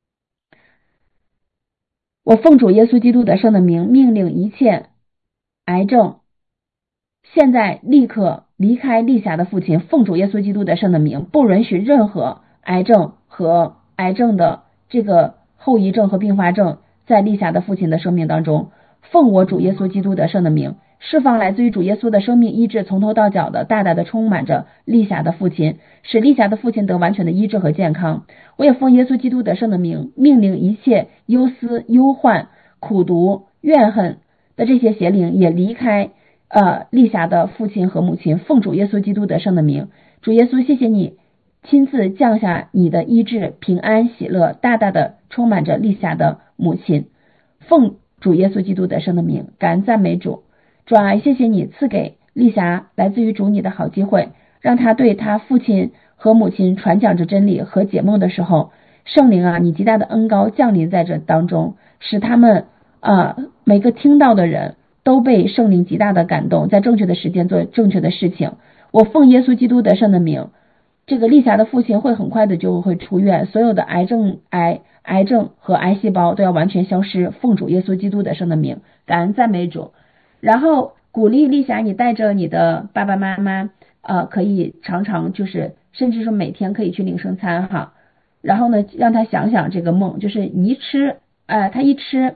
我奉主耶稣基督得胜的名，命令一切癌症现在立刻离开丽霞的父亲，奉主耶稣基督得胜的名，不允许任何癌症和癌症的这个后遗症和并发症在丽霞的父亲的生命当中，奉我主耶稣基督得胜的名，释放来自于主耶稣的生命医治，从头到脚的大大的充满着丽霞的父亲，使丽霞的父亲得完全的医治和健康。我也奉耶稣基督得胜的名，命令一切忧思、忧患、苦毒、怨恨的这些邪灵也离开呃丽霞的父亲和母亲，奉主耶稣基督得胜的名。主耶稣，谢谢你亲自降下你的医治、平安、喜乐，大大的充满着丽霞的母亲，奉主耶稣基督得胜的名，感恩赞美主。主啊，谢谢你赐给丽霞来自于主你的好机会，让她对她父亲和母亲传讲着真理和解梦的时候，圣灵啊，你极大的恩膏降临在这当中，使他们啊、呃、每个听到的人都被圣灵极大的感动，在正确的时间做正确的事情。我奉耶稣基督得胜的名，这个丽霞的父亲会很快的就会出院，所有的癌症癌癌症和癌细胞都要完全消失，奉主耶稣基督得胜的名，感恩赞美主。然后鼓励丽霞，你带着你的爸爸妈妈呃，可以常常就是甚至说每天可以去领圣餐哈，然后呢让他想想这个梦，就是你一吃呃，他一吃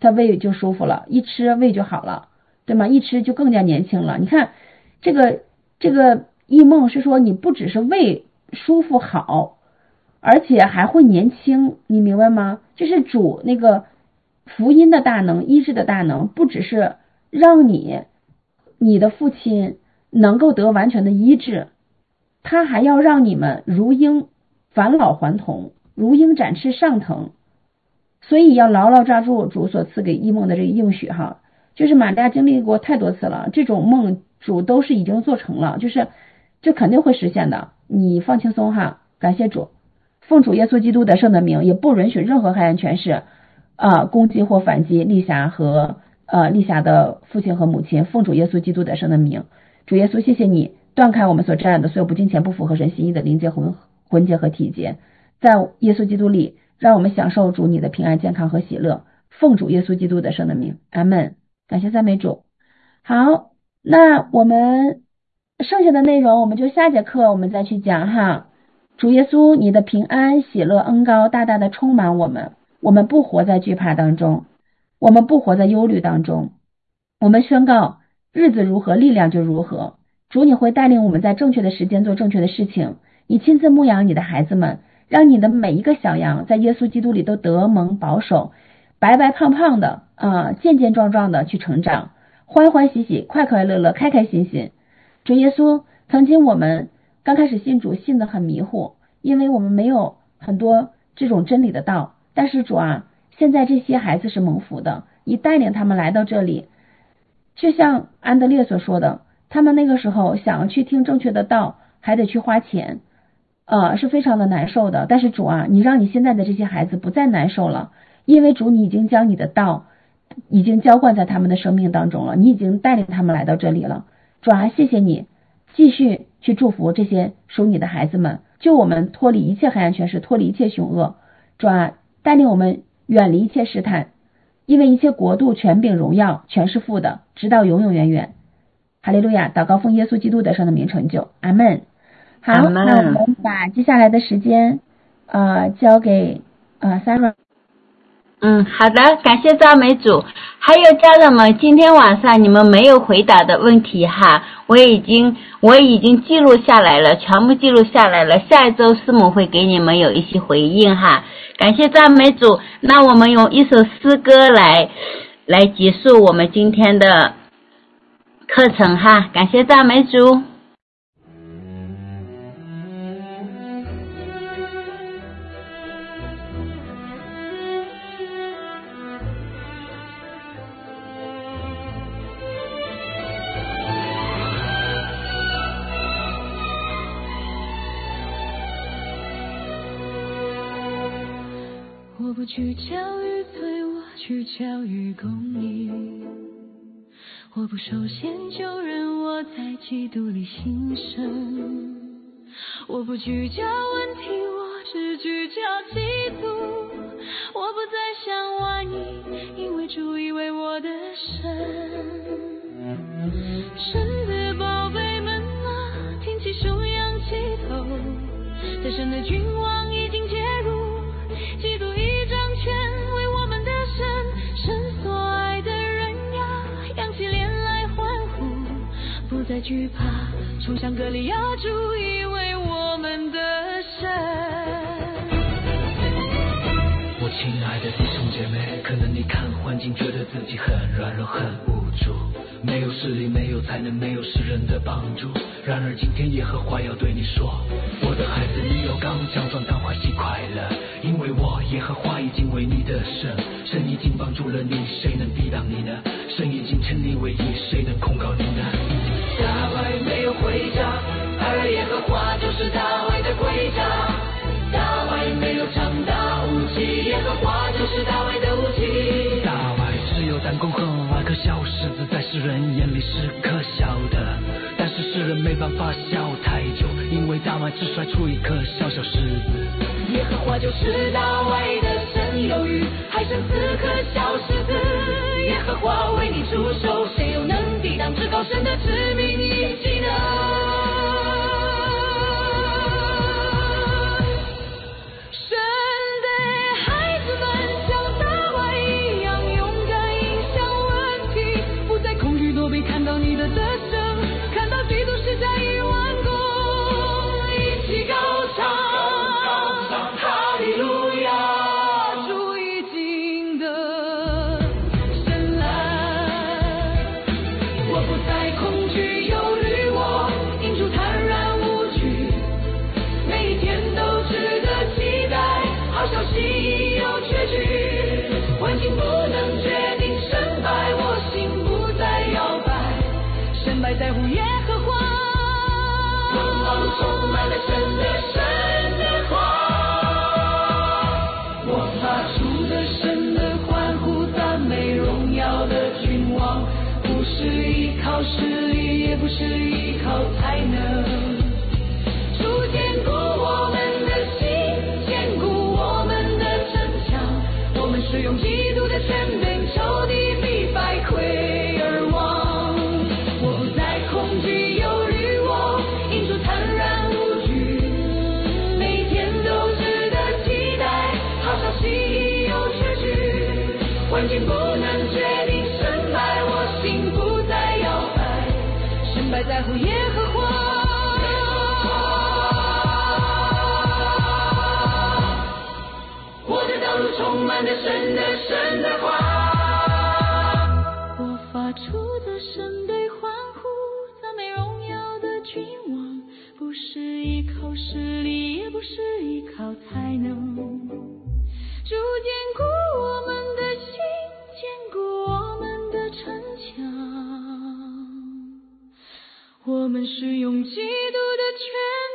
他胃就舒服了，一吃胃就好了，对吗？一吃就更加年轻了。你看这个这个异梦是说你不只是胃舒服好，而且还会年轻，你明白吗？就是主那个福音的大能，医治的大能，不只是让你你的父亲能够得完全的医治，他还要让你们如鹰返老还童，如鹰展翅上腾。所以要牢牢抓住主所赐给异梦的这个应许哈，就是玛利亚经历过太多次了，这种梦主都是已经做成了，就是这肯定会实现的，你放轻松哈，感谢主。奉主耶稣基督得胜的名，也不允许任何黑暗权势呃攻击或反击丽霞和呃丽霞的父亲和母亲，奉主耶稣基督得胜的名。主耶稣，谢谢你断开我们所沾染的所有不敬虔不符合神心意的灵界魂魂结和体结，在耶稣基督里让我们享受主你的平安健康和喜乐，奉主耶稣基督得胜的名，阿们。感谢赞美主。好，那我们剩下的内容我们就下节课我们再去讲哈。主耶稣，你的平安喜乐恩膏大大的充满我们，我们不活在惧怕当中，我们不活在忧虑当中，我们宣告日子如何力量就如何。主，你会带领我们在正确的时间做正确的事情，你亲自牧养你的孩子们，让你的每一个小羊在耶稣基督里都得蒙保守，白白胖胖的啊，健健壮壮的去成长，欢欢喜喜快快乐乐开开心心。主耶稣，曾经我们刚开始信主信得很迷糊，因为我们没有很多这种真理的道，但是主啊，现在这些孩子是蒙福的，你带领他们来到这里，就像安德烈所说的，他们那个时候想要去听正确的道还得去花钱，呃，是非常的难受的。但是主啊，你让你现在的这些孩子不再难受了，因为主你已经将你的道已经浇灌在他们的生命当中了，你已经带领他们来到这里了。主啊，谢谢你继续去祝福这些属你的孩子们，救我们脱离一切黑暗权势，脱离一切凶恶。主啊，带领我们远离一切试探，因为一切国度权柄荣耀全是父的，直到永永远远。哈利路亚，祷告奉耶稣基督得胜的名成就，阿们。好，那我们把接下来的时间呃交给呃 Sarah。 嗯，好的，感谢赞美主。还有家人们，今天晚上你们没有回答的问题哈，我已经我已经记录下来了，全部记录下来了。下一周师母会给你们有一些回应哈。感谢赞美主。那我们用一首诗歌来来结束我们今天的课程哈。感谢赞美主。 我不去教育罪，我去教育公义，我不受限救人，我在基督里新生。我不聚焦问题，我只聚焦基督。我不再想歪逆，因为主已为我的神。神的宝贝们啊，挺起胸扬起头，在神的君王已经介入，基督已掌权为我们的神。神所爱的人呀，扬起脸来欢呼，不再惧怕，冲向歌里要主已为我们的神。 我亲爱的弟兄姐妹，可能你看环境觉得自己很软弱很无助，没有势力没有才能没有世人的帮助，然而今天耶和华要对你说，我的孩子，你有刚强壮胆欢喜快乐，因为我耶和华已经为你的神，神已经帮助了你，谁能抵挡你呢？神已经称你为义，谁能控告你呢？大卫没有盔甲，而耶和华就是大卫的盔甲。大卫没有强大武器，耶和华就是大卫的武器。大卫只有弹弓和那颗小石子，在世人眼里是可笑的，但是世人没办法笑太久，因为大卫只甩出一颗小小石子。耶和华就是大卫的神，有雨还剩四颗小石子，耶和华为你出手，谁又能抵挡至高神的致命一击呢？神的孩子们像大卫一样勇敢， 靠实力，也不是依靠才能。主坚固我们的心，坚固我们的城墙。我们是用基督的权柄，仇敌必败溃而亡。我不再恐惧忧虑，我因主坦然无惧，每天都值得期待，好消息已有确据。环境不能决定胜败，我心不再摇摆，胜败在乎耶和华。我的道路充满着神的神的话，我发出的声对欢呼，赞美荣耀的君王，不是依靠实力，也不是依靠才能。主坚固我们的心，坚固我们的城墙，我们是用基督的权